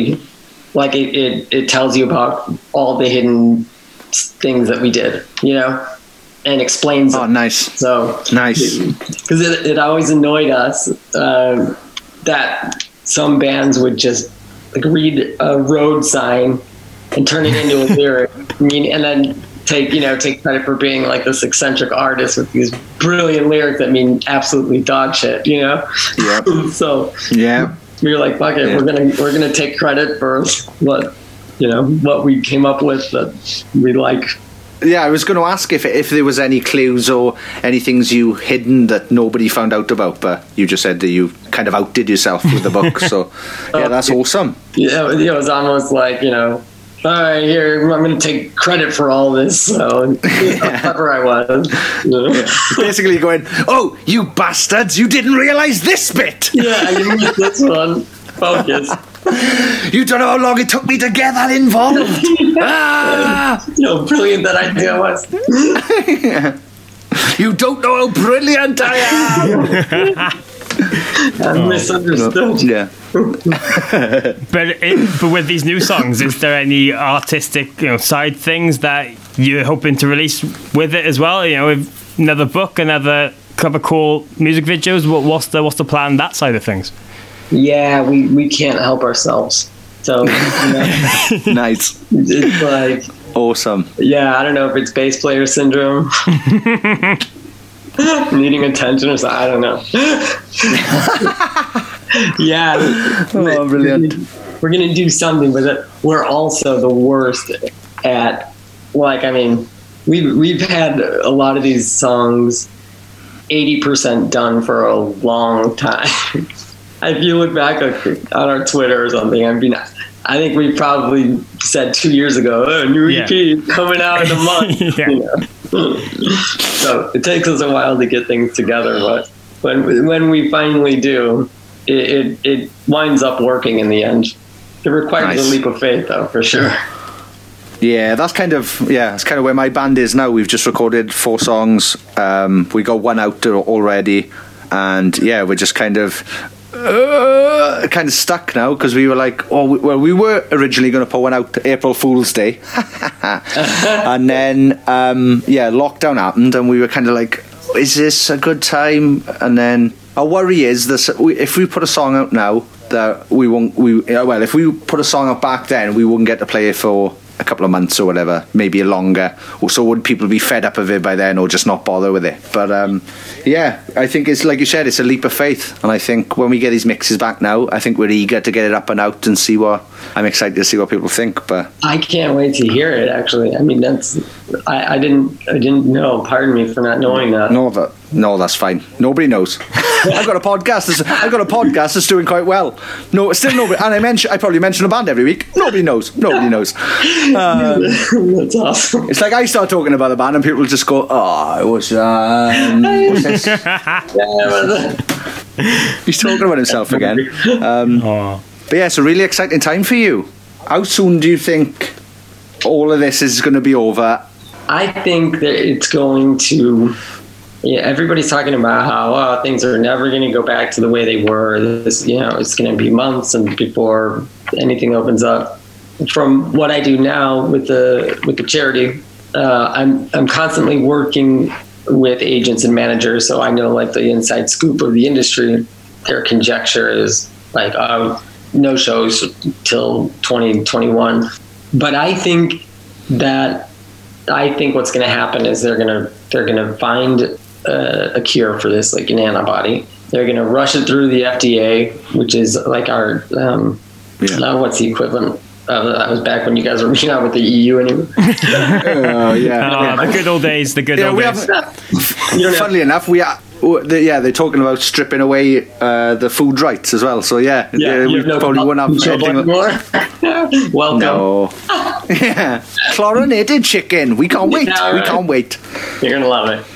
it tells you about all the hidden things that we did, and explains. Oh, nice. So nice. Because it always annoyed us that some bands would just like read a road sign and turn it into a lyric, and then take credit for being like this eccentric artist with these brilliant lyrics that mean absolutely dog shit, Yeah. So yeah. We were like, fuck it, we're gonna take credit for what we came up with that we like. Yeah, I was going to ask if there was any clues or any things you hidden that nobody found out about, but you just said that you kind of outdid yourself with the book. So yeah, that's awesome. Yeah, it was almost like all right, here, I'm going to take credit for all this. So whatever I was. Basically going, oh, you bastards, you didn't realise this bit. Yeah, you missed this one. Focus. You don't know how long it took me to get that involved. Brilliant that idea was. You don't know how brilliant I am. I'm misunderstood. Yeah. But with these new songs, is there any artistic side things that you're hoping to release with it as well? With another book, another couple of cool music videos. What's the plan that side of things? Yeah, we can't help ourselves. So, nice. It's like awesome. Yeah, I don't know if it's bass player syndrome, needing attention or something. I don't know. Yeah. Oh, brilliant. We're gonna do something, but we're also the worst at. Like, I mean, we've had a lot of these songs 80% done for a long time. If you look back on our Twitter or something, I mean, I think we probably said 2 years ago, new EP coming out in a month. So it takes us a while to get things together, but when we finally do, it winds up working in the end. It requires a leap of faith, though, for sure. Yeah, that's kind of where my band is now. We've just recorded 4 songs. We got one out already, and we're just kind of stuck now because we were like, we were originally going to put one out April Fool's Day, and then lockdown happened, and we were kind of like, is this a good time? And then our worry is this: if we put a song out now, that we won't. If we put a song out back then, we wouldn't get to play it for a couple of months or whatever, maybe longer. Or so would people be fed up of it by then, or just not bother with it? But I think it's like you said, it's a leap of faith. And I think when we get these mixes back now, I think we're eager to get it up and out and see what. I'm excited to see what people think. But I can't wait to hear it. Actually, I mean, I didn't know. Pardon me for not knowing that. No, that's fine. Nobody knows. I've got a podcast that's doing quite well. No, still nobody. And I probably mention a band every week. Nobody knows. That's awesome. It's like I start talking about the band and people just go, "Oh, it was what's this?" He's talking about himself again. But yeah, it's a really exciting time for you. How soon do you think all of this is going to be over? I think that it's going to. Yeah, everybody's talking about how things are never going to go back to the way they were. It's going to be months and before anything opens up. From what I do now with the charity, I'm constantly working with agents and managers, so I know like the inside scoop of the industry. Their conjecture is like no shows till 2021, but I think what's going to happen is they're going to find a cure for this, like an antibody. They're going to rush it through the FDA, which is like our what's the equivalent? That was back when you guys were reaching out with the EU anyway. The good old days. Funnily enough, they're talking about stripping away the food rights as well. So we probably won't have anything more. Welcome. No. Yeah, chlorinated chicken. We can't wait. We can't wait. You're gonna love it.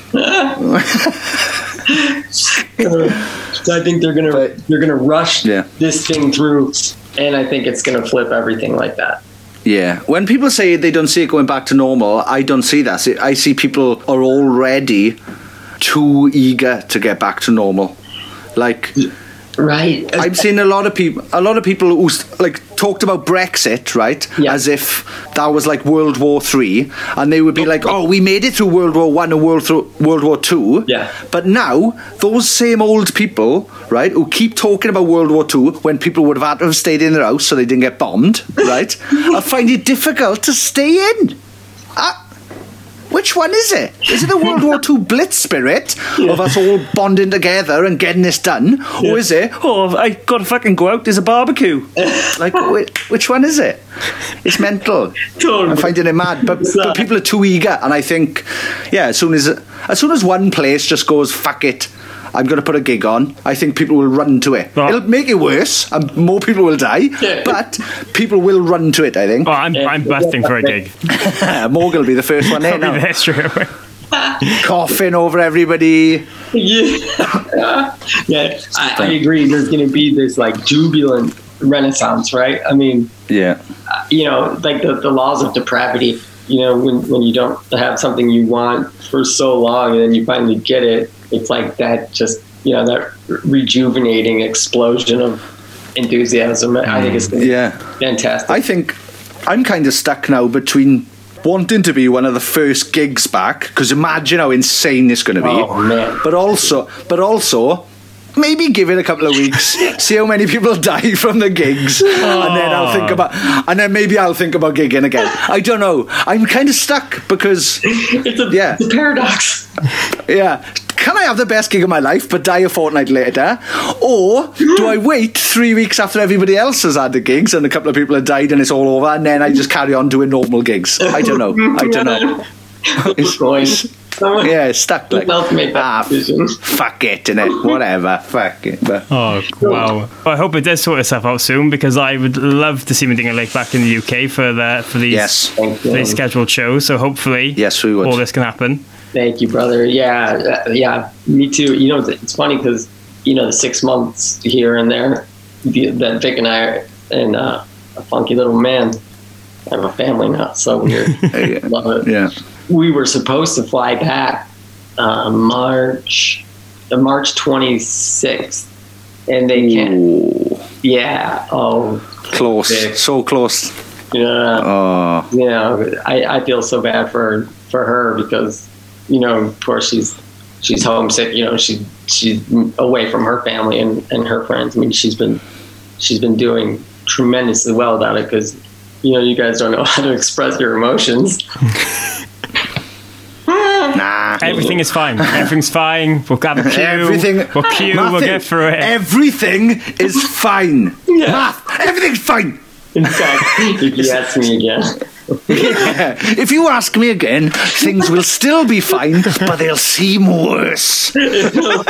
So I think they're gonna rush this thing through, and I think it's gonna flip everything like that. Yeah, when people say they don't see it going back to normal, I don't see that. I see people are already too eager to get back to normal. Like, right? I've seen a lot of people who like talked about Brexit, right? Yeah. As if that was like World War III, and they would be like, "Oh, we made it through World War I and World War II." Yeah. But now those same old people, right, who keep talking about World War II when people would have had to have stayed in their house so they didn't get bombed, right? I find it difficult to stay in. Which one is it? Is it the World War II blitz spirit of us all bonding together and getting this done? Yeah. Or is it, I got to fucking go out, there's a barbecue? Like, which one is it? It's mental. Totally. I'm finding it mad. But people are too eager. And I think, as soon as one place just goes, fuck it, I'm going to put a gig on, I think people will run to it. Oh. It'll make it worse, and more people will die, but people will run to it, I think. Oh, I'm busting for a gig. Morgan will be the first one there now. That's true. Coughing over everybody. I agree. There's going to be this like jubilant renaissance, right? I mean, like the laws of depravity. When you don't have something you want for so long and then you finally get it, it's like that just, that rejuvenating explosion of enthusiasm. I think it's fantastic. I think I'm kind of stuck now between wanting to be one of the first gigs back, because imagine how insane it's going to be. Oh, man. But also maybe give it a couple of weeks, see how many people die from the gigs, and then maybe I'll think about gigging again. I don't know. I'm kind of stuck because it's a paradox. Yeah. Can I have the best gig of my life but die a fortnight later? Or do I wait 3 weeks after everybody else has had the gigs and a couple of people have died and it's all over, and then I just carry on doing normal gigs? I don't know. Stuck like make that decision. Fuck it, innit? Whatever. Fuck it. But. Oh, wow. Well, I hope it does sort itself out soon, because I would love to see Medina Lake back in the UK for these scheduled shows. So hopefully, we would. All this can happen. Thank you, brother. Yeah, me too. You know, it's funny because, you know, the 6 months here and there, that Vic and I are in a funky little man. I have a family now, so weird. Love it. Yeah. We were supposed to fly back March 26th, and they can't. Yeah. Oh, close. Vic. So close. Yeah. Oh. You know, I feel so bad for her because, you know, of course she's homesick. You know, she's away from her family and her friends. I mean, she's been doing tremendously well about it because, you know, you guys don't know how to express your emotions. Nah, everything is fine. Everything's fine. We'll grab a cue. We'll get through it. Everything is fine. Yeah. Math, everything's fine. In fact, if you ask me again. If you ask me again, things will still be fine, but they'll seem worse. It'll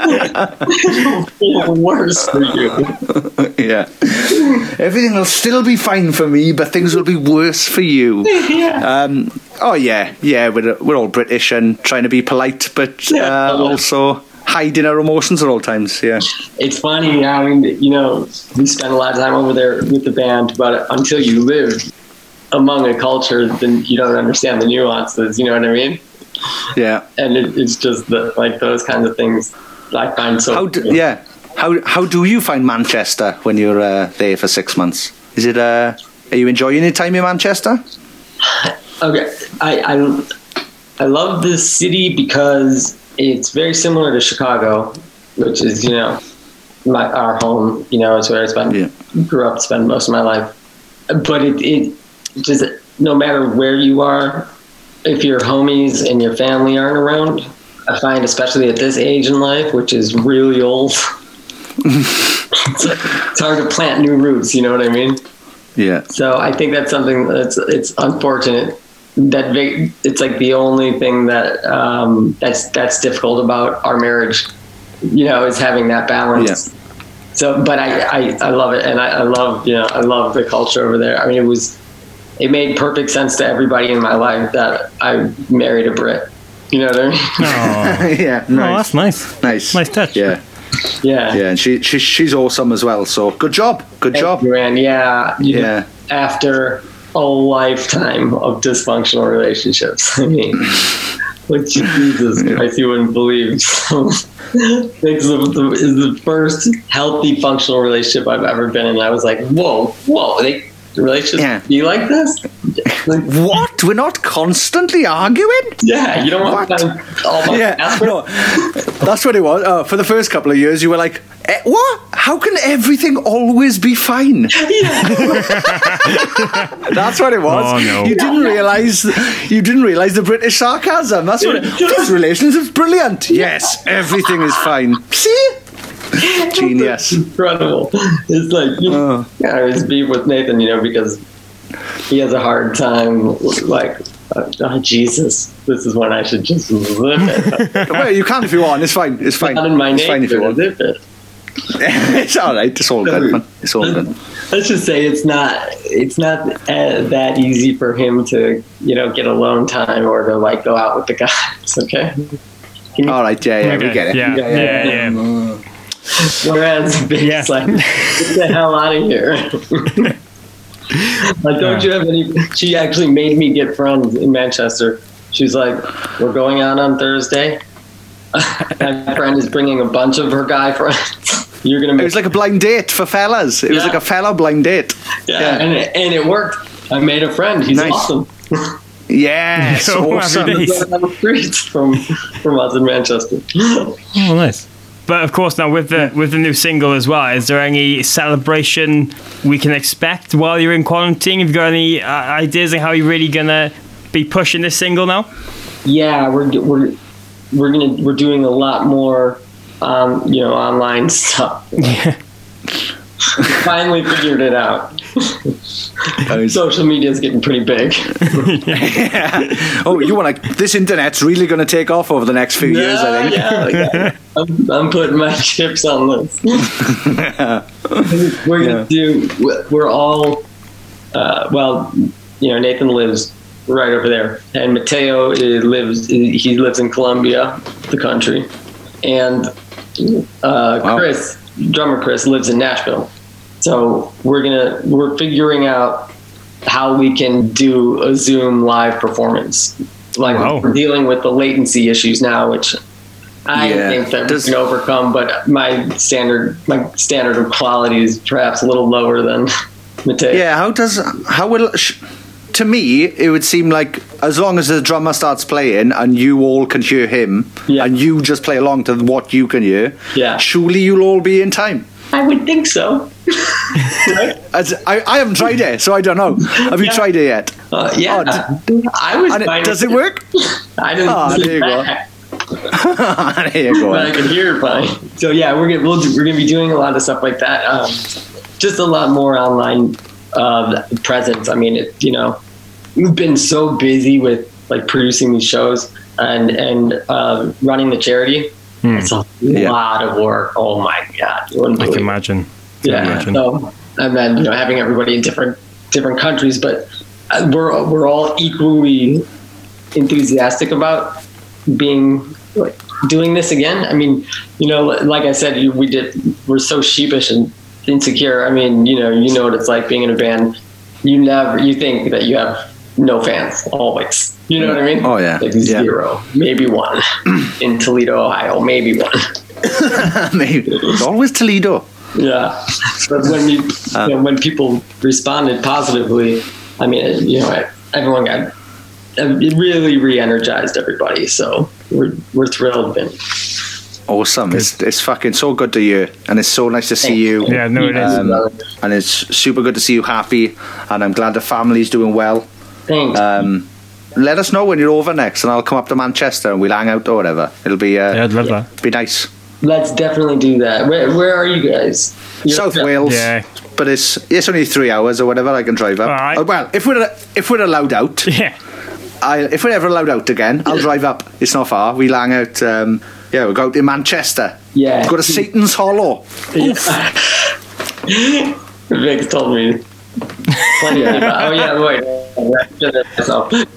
feel worse for you. Yeah. Everything will still be fine for me, but things will be worse for you. Yeah. We're all British and trying to be polite, but also hiding our emotions at all times. Yeah. It's funny. I mean, you know, we spend a lot of time over there with the band, but until you live among a culture, then you don't understand the nuances. You know what I mean? Yeah. And it's just those kinds of things I find so. How do you find Manchester when you're there for 6 months? Is it? Are you enjoying your time in Manchester? Okay, I love this city because it's very similar to Chicago, which is, you know, our home. You know, it's where I grew up, spent most of my life. But it just, no matter where you are, if your homies and your family aren't around, I find, especially at this age in life, which is really old, it's hard to plant new roots. You know what I mean? Yeah. So I think that's something it's unfortunate that it's like the only thing that that's difficult about our marriage, you know, is having that balance. Yeah. So, but I love it, and I love the culture over there. I mean, it made perfect sense to everybody in my life that I married a Brit. You know what I mean? Oh. Yeah. Nice. Oh, that's nice. Nice touch. Yeah. Yeah. Yeah, and she's awesome as well. So good job. Thank you, man. Yeah. After a lifetime of dysfunctional relationships, I mean, with Jesus Christ, you wouldn't believe. So, this is the first healthy, functional relationship I've ever been in. I was like, whoa, relationships be like this? Like, what? We're not constantly arguing? Yeah, you don't want to all my no, that's what it was. For the first couple of years, you were like, what? How can everything always be fine? That's what it was. Oh, no. You didn't realize the British sarcasm. That's what this relationship's brilliant. Yes, everything is fine. See? Genius. Incredible. It's like, you know, I was beef with Nathan, you know, because he has a hard time, like, Jesus, this is when I should just live it. Well, you can if you want. It's fine. It's fine. Not in my it's fine if you want. Live it. It's all right. It's all good, man. It's all good. Let's just say it's not that easy for him to, you know, get alone time or to like go out with the guys. Okay. All right. Yeah. We get it. Yeah. Whereas Vic's like, get the hell out of here. Like, don't you have any? She actually made me get friends in Manchester. She's like, we're going out on Thursday. My friend is bringing a bunch of her guy friends. You're gonna. It was like a blind date for fellas. It was like a fella blind date. Yeah. And it worked. I made a friend. He's awesome. Yeah, so awesome. Down the streets from us in Manchester. Oh, nice. But of course, now with the new single as well, is there any celebration we can expect while you're in quarantine? Have you got any ideas on how you're really gonna be pushing this single now? Yeah, we're doing a lot more, online stuff. Yeah. Finally figured it out. Social media is getting pretty big. Yeah. Oh, this internet's really going to take off over the next few years, I think. Yeah. I'm putting my chips on this. We're all, Nathan lives right over there, and Mateo lives in Colombia, the country, and Chris, drummer Chris, lives in Nashville. So we're figuring out how we can do a Zoom live performance. We're dealing with the latency issues now, which I think that we can overcome, but my standard of quality is perhaps a little lower than Mateo. Yeah, to me, it would seem like as long as the drummer starts playing and you all can hear him, and you just play along to what you can hear, surely you'll all be in time. I would think so. Right? I haven't tried it, so I don't know. Have you tried it yet? I was. Does it work? I didn't. There you go. There you go. But I can hear it fine. So we're gonna be doing a lot of stuff like that. Just a lot more online presence. I mean, we've been so busy with producing these shows and running the charity. It's a lot of work. Oh my God! I can imagine. So, and then having everybody in different countries, but we're all equally enthusiastic about doing this again. I mean, like I said, we're so sheepish and insecure. I mean, you know what it's like being in a band. You think that you have no fans always. You know what I mean? Oh yeah. Zero, maybe one in Toledo, Ohio, maybe one. Maybe it's always Toledo. Yeah, but when people responded positively, I mean, everyone got it really re-energized everybody. So we're thrilled, Ben. Awesome! It's fucking so good to hear, and it's so nice to see you. Yeah, no, it is. And it's super good to see you happy, and I'm glad the family's doing well. Thanks. Let us know when you're over next, and I'll come up to Manchester and we'll hang out or whatever. It'll be I'd love that. Be nice. Let's definitely do that. Where are you guys? South Wales. Yeah. But it's only 3 hours or whatever. I can drive up. Right. Well, if we're allowed out. Yeah. If we're ever allowed out again, I'll drive up. It's not far. We'll hang out. We'll go out in Manchester. Yeah. Go to Satan's Hollow. Yeah. Vic's told me plenty about. Oh yeah, wait.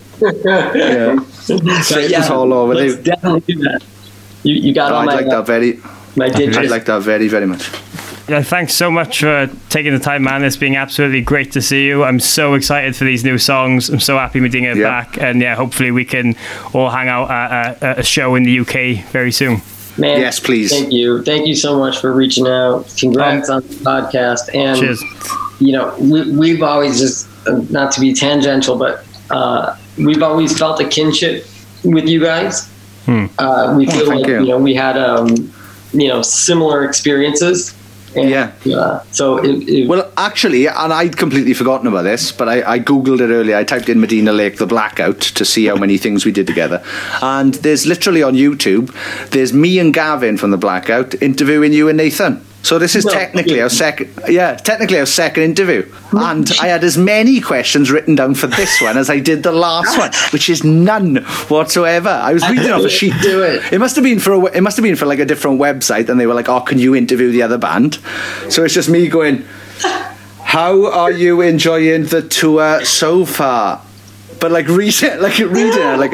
Satan's Hollow. Let's definitely do that. You got all my. I'd like that very, very much. Yeah, thanks so much for taking the time, man. It's been absolutely great to see you. I'm so excited for these new songs. I'm so happy we're doing it back. And hopefully we can all hang out at a show in the UK very soon. Man, yes, please. Thank you. Thank you so much for reaching out. Congrats on the podcast. And, cheers. We've always just, not to be tangential, but we've always felt a kinship with you guys. We feel like, we had, similar experiences. And, so well, actually, and I'd completely forgotten about this, but I googled it earlier. I typed in Medina Lake the Blackout to see how many things we did together, and there's literally on YouTube, there's me and Gavin from the Blackout interviewing you and Nathan. So this is technically our second interview, and I had as many questions written down for this one as I did the last one, which is none whatsoever. I was reading off a sheet. It must have been for like a different website, and they were like, "Oh, can you interview the other band?" So it's just me going, "How are you enjoying the tour so far?" But reading at like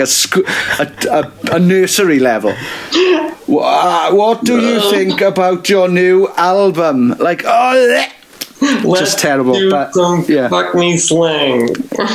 a nursery level. What do you think about your new album? Just terrible. Let's do some fuck me slang.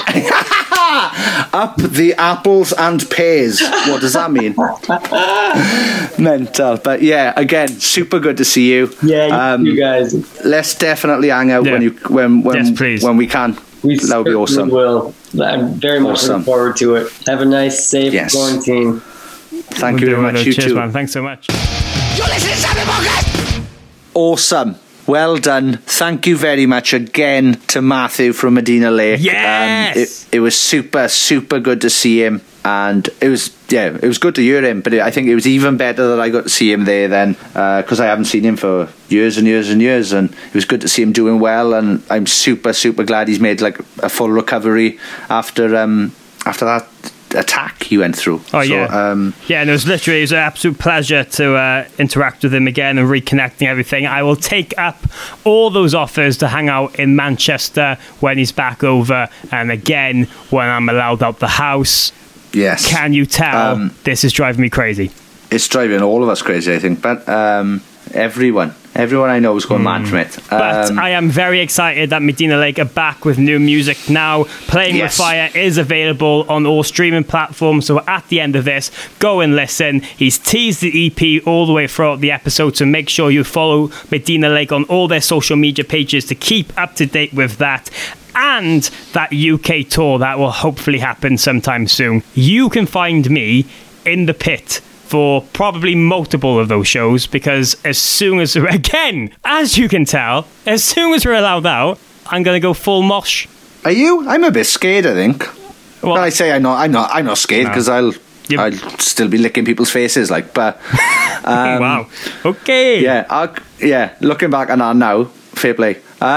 Up the apples and pears. What does that mean? Mental. But again, super good to see you. Yeah, you guys. Let's definitely hang out when we can. That would be awesome. Will. I'm very much looking forward to it. Have a nice, safe quarantine. Thank you very much. You Cheers, too. man. Thanks so much. You're listening to Sapnin Podcast! Awesome. Well done. Thank you very much again to Matthew from Medina Lake. Yes! It was super, super good to see him. And it was good to hear him. But I think it was even better that I got to see him there then, because I haven't seen him for years and years and years. And it was good to see him doing well. And I'm super, super glad he's made like a full recovery after that attack he went through. And it was an absolute pleasure to interact with him again and reconnecting everything. I will take up all those offers to hang out in Manchester when he's back over, and again when I'm allowed out the house. Yes. Can you tell this is driving me crazy? It's driving all of us crazy, I think, but everyone I know is going mad from it. But I am very excited that Medina Lake are back with new music now. Playing with Fire is available on all streaming platforms, so at the end of this, go and listen. He's teased the EP all the way throughout the episode, so make sure you follow Medina Lake on all their social media pages to keep up to date with that. And that UK tour that will hopefully happen sometime soon. You can find me in the pit for probably multiple of those shows, because as soon as, again, as you can tell, as soon as we're allowed out, I'm going to go full mosh. Are you? I'm a bit scared, I think. Well, I say I'm not scared, because I'll still be licking people's faces, like. But wow. Okay. Yeah. Looking back on that now, fair play.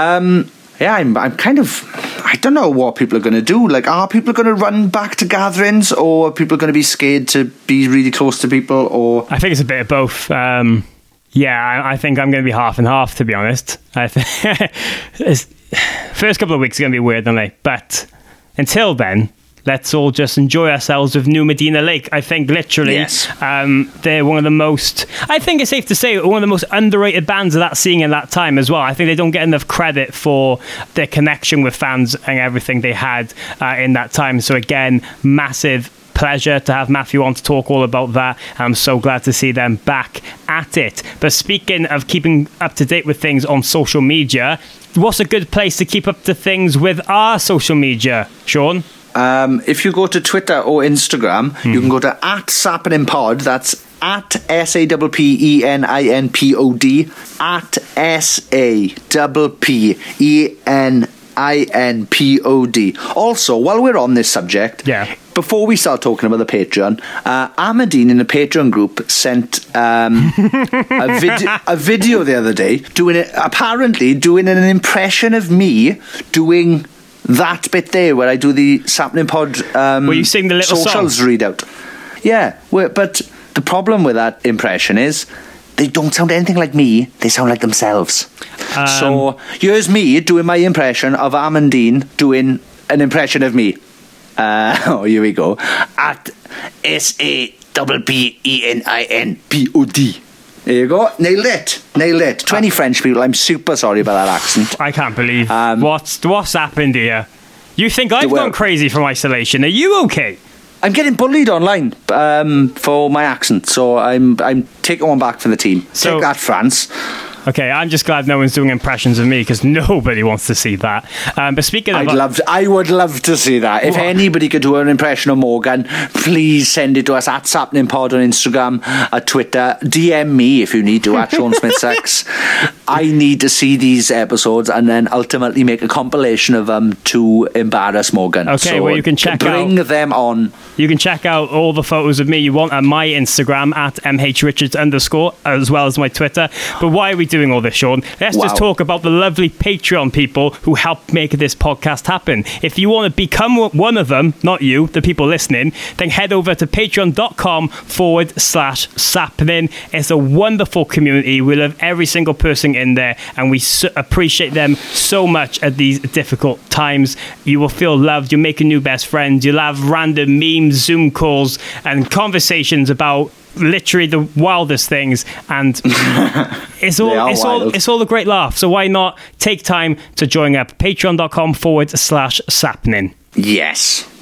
I'm kind of, I don't know what people are going to do. Like, are people going to run back to gatherings, or are people going to be scared to be really close to people? Or I think it's a bit of both. I think I'm going to be half and half, to be honest. I think first couple of weeks are going to be weird, aren't they? But until then, let's all just enjoy ourselves with new Medina Lake. I think literally they're one of the most, I think it's safe to say, one of the most underrated bands of that scene in that time as well. I think they don't get enough credit for their connection with fans and everything they had in that time. So again, massive pleasure to have Matthew on to talk all about that. I'm so glad to see them back at it. But speaking of keeping up to date with things on social media, what's a good place to keep up to things with our social media, Sean? If you go to Twitter or Instagram, you can go to @SappeninPod. That's @SAPPENINPOD, @SAPPENINPOD. Also, while we're on this subject, before we start talking about the Patreon, Amandine in the Patreon group sent a video the other day doing an impression of me doing that bit there where I do the Sapnin Pod where you sing the little socials song? readout. Yeah, but the problem with that impression is they don't sound anything like me, they sound like themselves. So here's me doing my impression of Amandine doing an impression of me. Here we go. @SAPPENINPOD. There you go. Nailed it. 20 French people. I'm super sorry about that accent. I can't believe what's happened here. You think I've gone crazy from isolation? Are you okay? I'm getting bullied online for my accent, so I'm taking one back for the team. Take that, France. Okay, I'm just glad no one's doing impressions of me, because nobody wants to see that. But speaking of, I would love to see that. If anybody could do an impression of Morgan, please send it to us @SapninPod on Instagram, at Twitter. DM me if you need to @Sean Smith 6. I need to see these episodes and then ultimately make a compilation of them to embarrass Morgan. Okay, so well, you can bring them on. You can check out all the photos of me you want at my Instagram @MHRichards_, as well as my Twitter. But why are we doing all this, Sean? Let's just talk about the lovely Patreon people who help make this podcast happen. If you want to become one of them, not you, the people listening, then head over to patreon.com/Sapnin. It's a wonderful community. We love every single person in there, and we appreciate them so much at these difficult times. You will feel loved. You'll make a new best friend. You'll have random memes, Zoom calls, and conversations about literally the wildest things, and it's all a great laugh. So why not take time to join up? Patreon.com/Sapnin. Yes,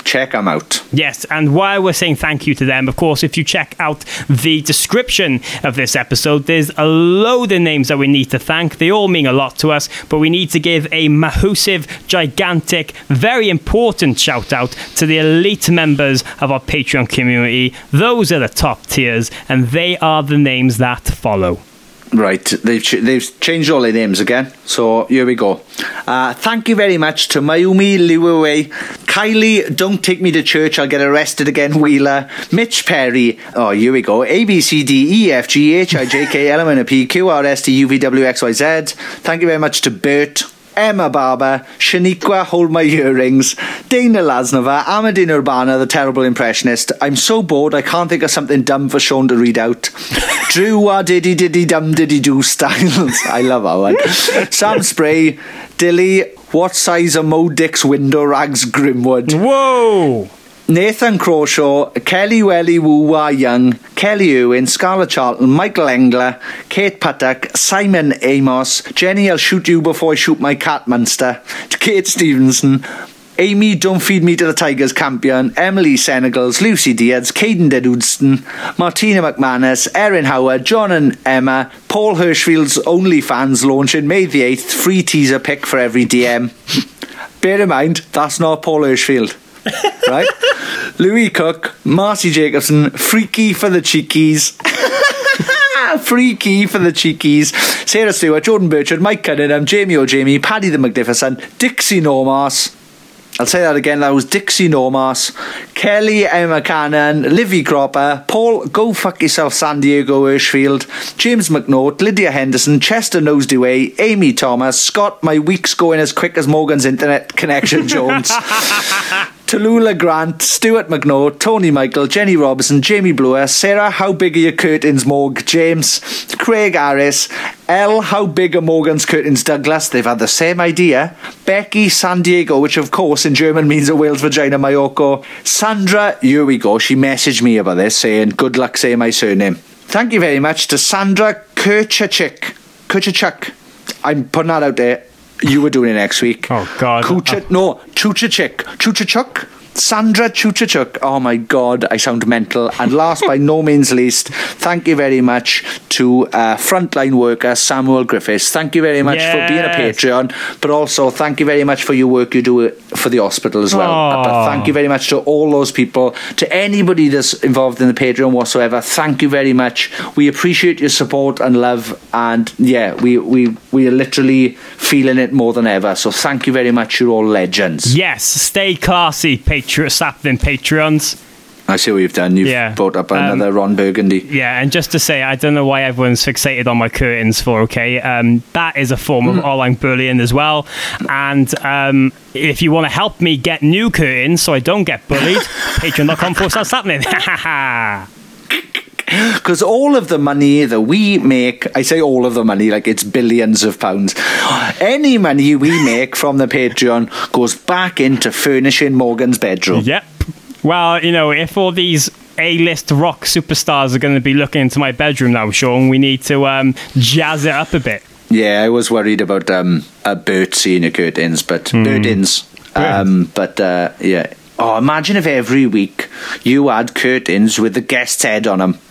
check them out. Yes, and while we're saying thank you to them, of course, if you check out the description of this episode, there's a load of names that we need to thank. They all mean a lot to us, but we need to give a massive, gigantic, very important shout out to the elite members of our Patreon community. Those are the top tiers, and they are the names that follow. Right, they've changed all their names again, so here we go. Thank you very much to Mayumi Liwewe, Kylie, Don't Take Me to Church, I'll Get Arrested Again, Wheeler, Mitch Perry, oh, here we go, A, B, C, D, E, F, G, H, I, J, K, L, M, N, P, Q, R, S, T, U, V, W, X, Y, Z. Thank you very much to Bert, Emma Barber, Shaniqua, Hold My Earrings, Dana Lasnova, Amadine Urbana, The Terrible Impressionist. I'm so bored I can't think of something dumb for Sean to read out. Drew, Diddy Diddy Dum Diddy Do Styles. I love that one. Sam Spray, Dilly, What Size Are Mo Dick's Window Rags Grimwood. Whoa! Nathan Crawshaw, Kelly Welly Woo Wah Young, Kelly Irwin, Scarlett Charlton, Michael Engler, Kate Puttock, Simon Amos, Jenny, I'll shoot you before I shoot my cat monster, Kate Stevenson, Amy, Don't Feed Me to the Tigers Campion, Emily Senegals, Lucy Diaz, Caden Dedudson, Martina McManus, Erin Howard, John and Emma, Paul Hirschfield's OnlyFans launching May the 8th, free teaser pic for every DM. Bear in mind, that's not Paul Hirschfield. Right? Louis Cook, Marcy Jacobson, Freaky for the Cheekies. Freaky for the Cheekies. Sarah Stewart, Jordan Burchard, Mike Cunningham, Jamie O'Jamie, Paddy the Magnificent, Dixie Normas. I'll say that again, that was Dixie Normas, Kelly Emma Cannon, Livy Cropper, Paul Go Fuck Yourself San Diego Hirschfield, James McNaught, Lydia Henderson, Chester Nosedeway, Amy Thomas, Scott, my week's going as quick as Morgan's internet connection Jones, Tallulah Grant, Stuart McNaught, Tony Michael, Jenny Robertson, Jamie Brewer, Sarah, how big are your curtains, Morg, James, Craig Harris, L, how big are Morgan's curtains, Douglas, they've had the same idea, Becky, San Diego, which of course in German means a whale's vagina, Mayoko, Sandra, here we go, she messaged me about this saying, good luck saying my surname. Thank you very much to Sandra Kurchachik. I'm putting that out there. You were doing it next week. Oh, God. Chuchachuk. Sandra Chuchachuk. Oh, my God. I sound mental. And last by no means least, thank you very much to frontline worker Samuel Griffiths. Thank you very much for being a Patreon, but also thank you very much for your work you do for the hospital as well. But thank you very much to all those people, to anybody that's involved in the Patreon whatsoever. Thank you very much. We appreciate your support and love, and yeah, we are literally feeling it more than ever. So thank you very much. You're all legends. Yes, stay classy, Sapling Patreons. I see what you've done. You've brought up another Ron Burgundy. Yeah, and just to say, I don't know why everyone's fixated on my curtains for, okay? That is a form of online bullying as well. And if you want to help me get new curtains so I don't get bullied, patreon.com/sapling. Because all of the money that we make, I say all of the money like it's billions of pounds, any money we make from the Patreon goes back into furnishing Morgan's bedroom. Yep. Well, you know, if all these A-list rock superstars are going to be looking into my bedroom now, Sean, we need to jazz it up a bit. Yeah, I was worried about Bert seeing your curtains, but Burtins. Yeah. Oh, imagine if every week you had curtains with the guest's head on them.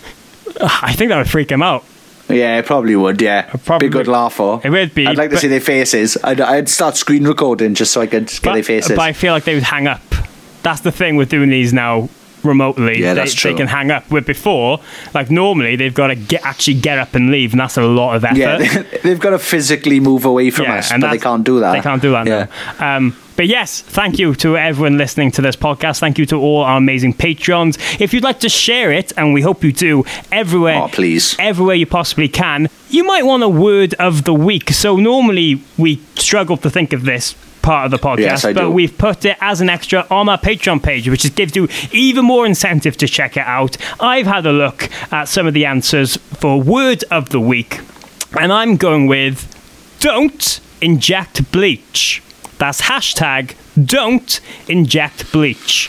I think that would freak him out. Yeah, it probably would, yeah. Be a good laugh for. It would be. I'd like to see their faces. I'd start screen recording just so I could get their faces. But I feel like they would hang up. That's the thing with doing these now remotely. Yeah, that's true. They can hang up. Where before, like normally, they've got to actually get up and leave, and that's a lot of effort. Yeah, they've got to physically move away from us, but they can't do that. They can't do that now. But yes, thank you to everyone listening to this podcast. Thank you to all our amazing Patreons. If you'd like to share it, and we hope you do, everywhere you possibly can, you might want a word of the week. So normally we struggle to think of this part of the podcast, but we've put it as an extra on our Patreon page, which just gives you even more incentive to check it out. I've had a look at some of the answers for word of the week, and I'm going with don't inject bleach. That's hashtag don't inject bleach.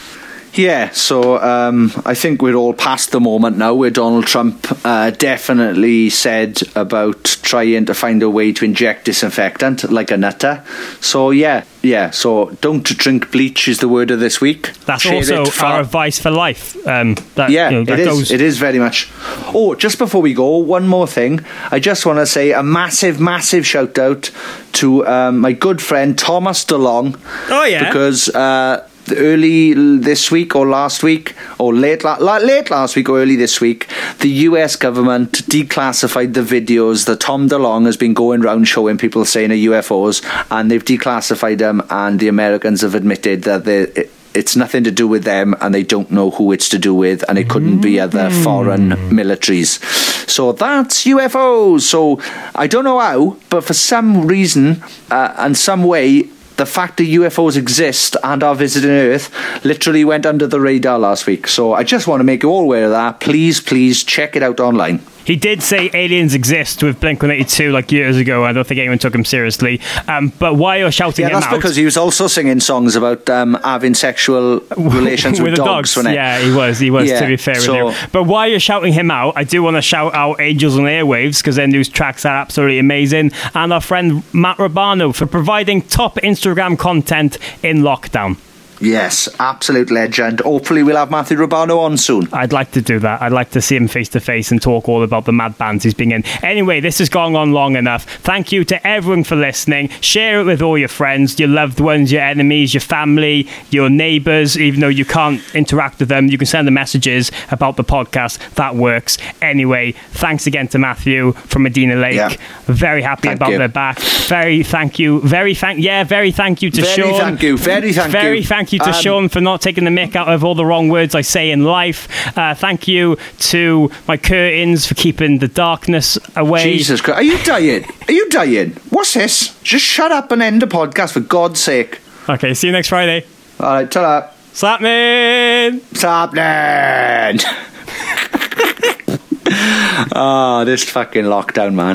Yeah, so I think we're all past the moment now where Donald Trump definitely said about trying to find a way to inject disinfectant like a nutter. So so don't drink bleach is the word of this week. That's also our advice for life. It is very much. Oh, just before we go, one more thing. I just want to say a massive shout out to my good friend Thomas DeLong. Oh yeah, because early this week or last week or late last week or early this week, the US government declassified the videos that Tom DeLong has been going around showing people saying are UFOs, and they've declassified them, and the Americans have admitted that it's nothing to do with them, and they don't know who it's to do with, and it couldn't be other foreign militaries. So that's UFOs. So I don't know how, but for some reason and some way, the fact that UFOs exist and are visiting Earth literally went under the radar last week. So I just want to make you all aware of that. Please check it out online. He did say aliens exist with Blink-182 like years ago. I don't think anyone took him seriously. But why you're shouting him out... Yeah, that's because he was also singing songs about having sexual relations with dogs. Yeah, he was, to be fair with you. But while you're shouting him out, I do want to shout out Angels on Airwaves, because their new tracks are absolutely amazing. And our friend Matt Rubano for providing top Instagram content in lockdown. Yes, absolute legend. Hopefully we'll have Matthew Rubano on soon. I'd like to do that. I'd like to see him face to face and talk all about the mad bands he's been in. Anyway, this has gone on long enough. Thank you to everyone for listening. Share it with all your friends, your loved ones, your enemies, your family, your neighbours. Even though you can't interact with them, you can send them messages about the podcast. That works. Anyway, thanks again to Matthew from Medina Lake. Yeah. Very happy about their back. Very thank you to Sean. Very thank you to Sean for not taking the mick out of all the wrong words I say in life. Thank you to my curtains for keeping the darkness away. Jesus Christ. Are you dying? What's this? Just shut up and end the podcast, for God's sake. Okay, see you next Friday. All right, ta-da. Slapnin! Oh, this fucking lockdown, man.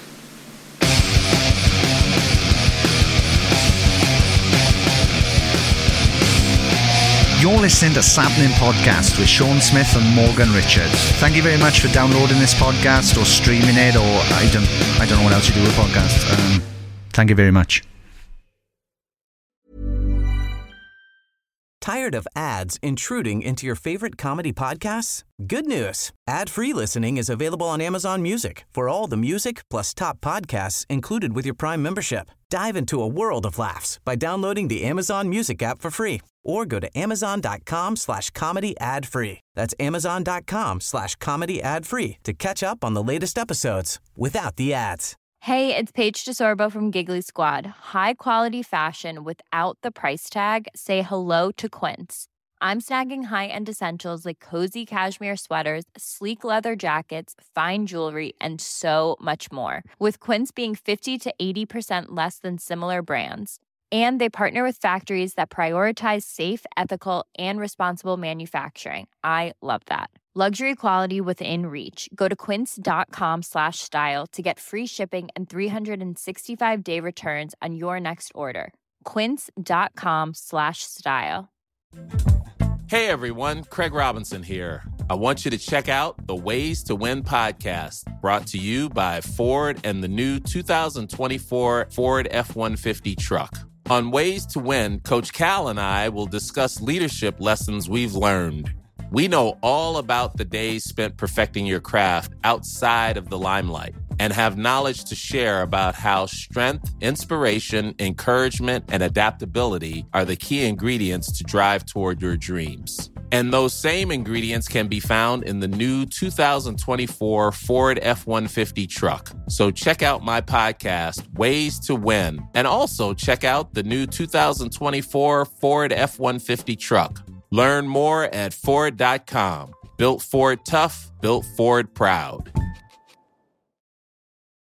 You're listening to Sapnin Podcast with Sean Smith and Morgan Richards. Thank you very much for downloading this podcast or streaming it, or I don't know what else you do with podcasts. Thank you very much. Tired of ads intruding into your favorite comedy podcasts? Good news. Ad-free listening is available on Amazon Music for all the music plus top podcasts included with your Prime membership. Dive into a world of laughs by downloading the Amazon Music app for free or go to amazon.com/comedy ad-free. That's amazon.com/comedy ad-free to catch up on the latest episodes without the ads. Hey, it's Paige DeSorbo from Giggly Squad. High quality fashion without the price tag. Say hello to Quince. I'm snagging high-end essentials like cozy cashmere sweaters, sleek leather jackets, fine jewelry, and so much more. With Quince being 50 to 80% less than similar brands. And they partner with factories that prioritize safe, ethical, and responsible manufacturing. I love that. Luxury quality within reach. Go to quince.com/style to get free shipping and 365-day returns on your next order. Quince.com/style. Hey everyone, Craig Robinson here. I want you to check out the Ways to Win podcast, brought to you by Ford and the new 2024 Ford F-150 truck. On Ways to Win, Coach Cal and I will discuss leadership lessons we've learned. We know all about the days spent perfecting your craft outside of the limelight and have knowledge to share about how strength, inspiration, encouragement, and adaptability are the key ingredients to drive toward your dreams. And those same ingredients can be found in the new 2024 Ford F-150 truck. So check out my podcast, Ways to Win, and also check out the new 2024 Ford F-150 truck. Learn more at Ford.com. Built Ford tough, built Ford proud.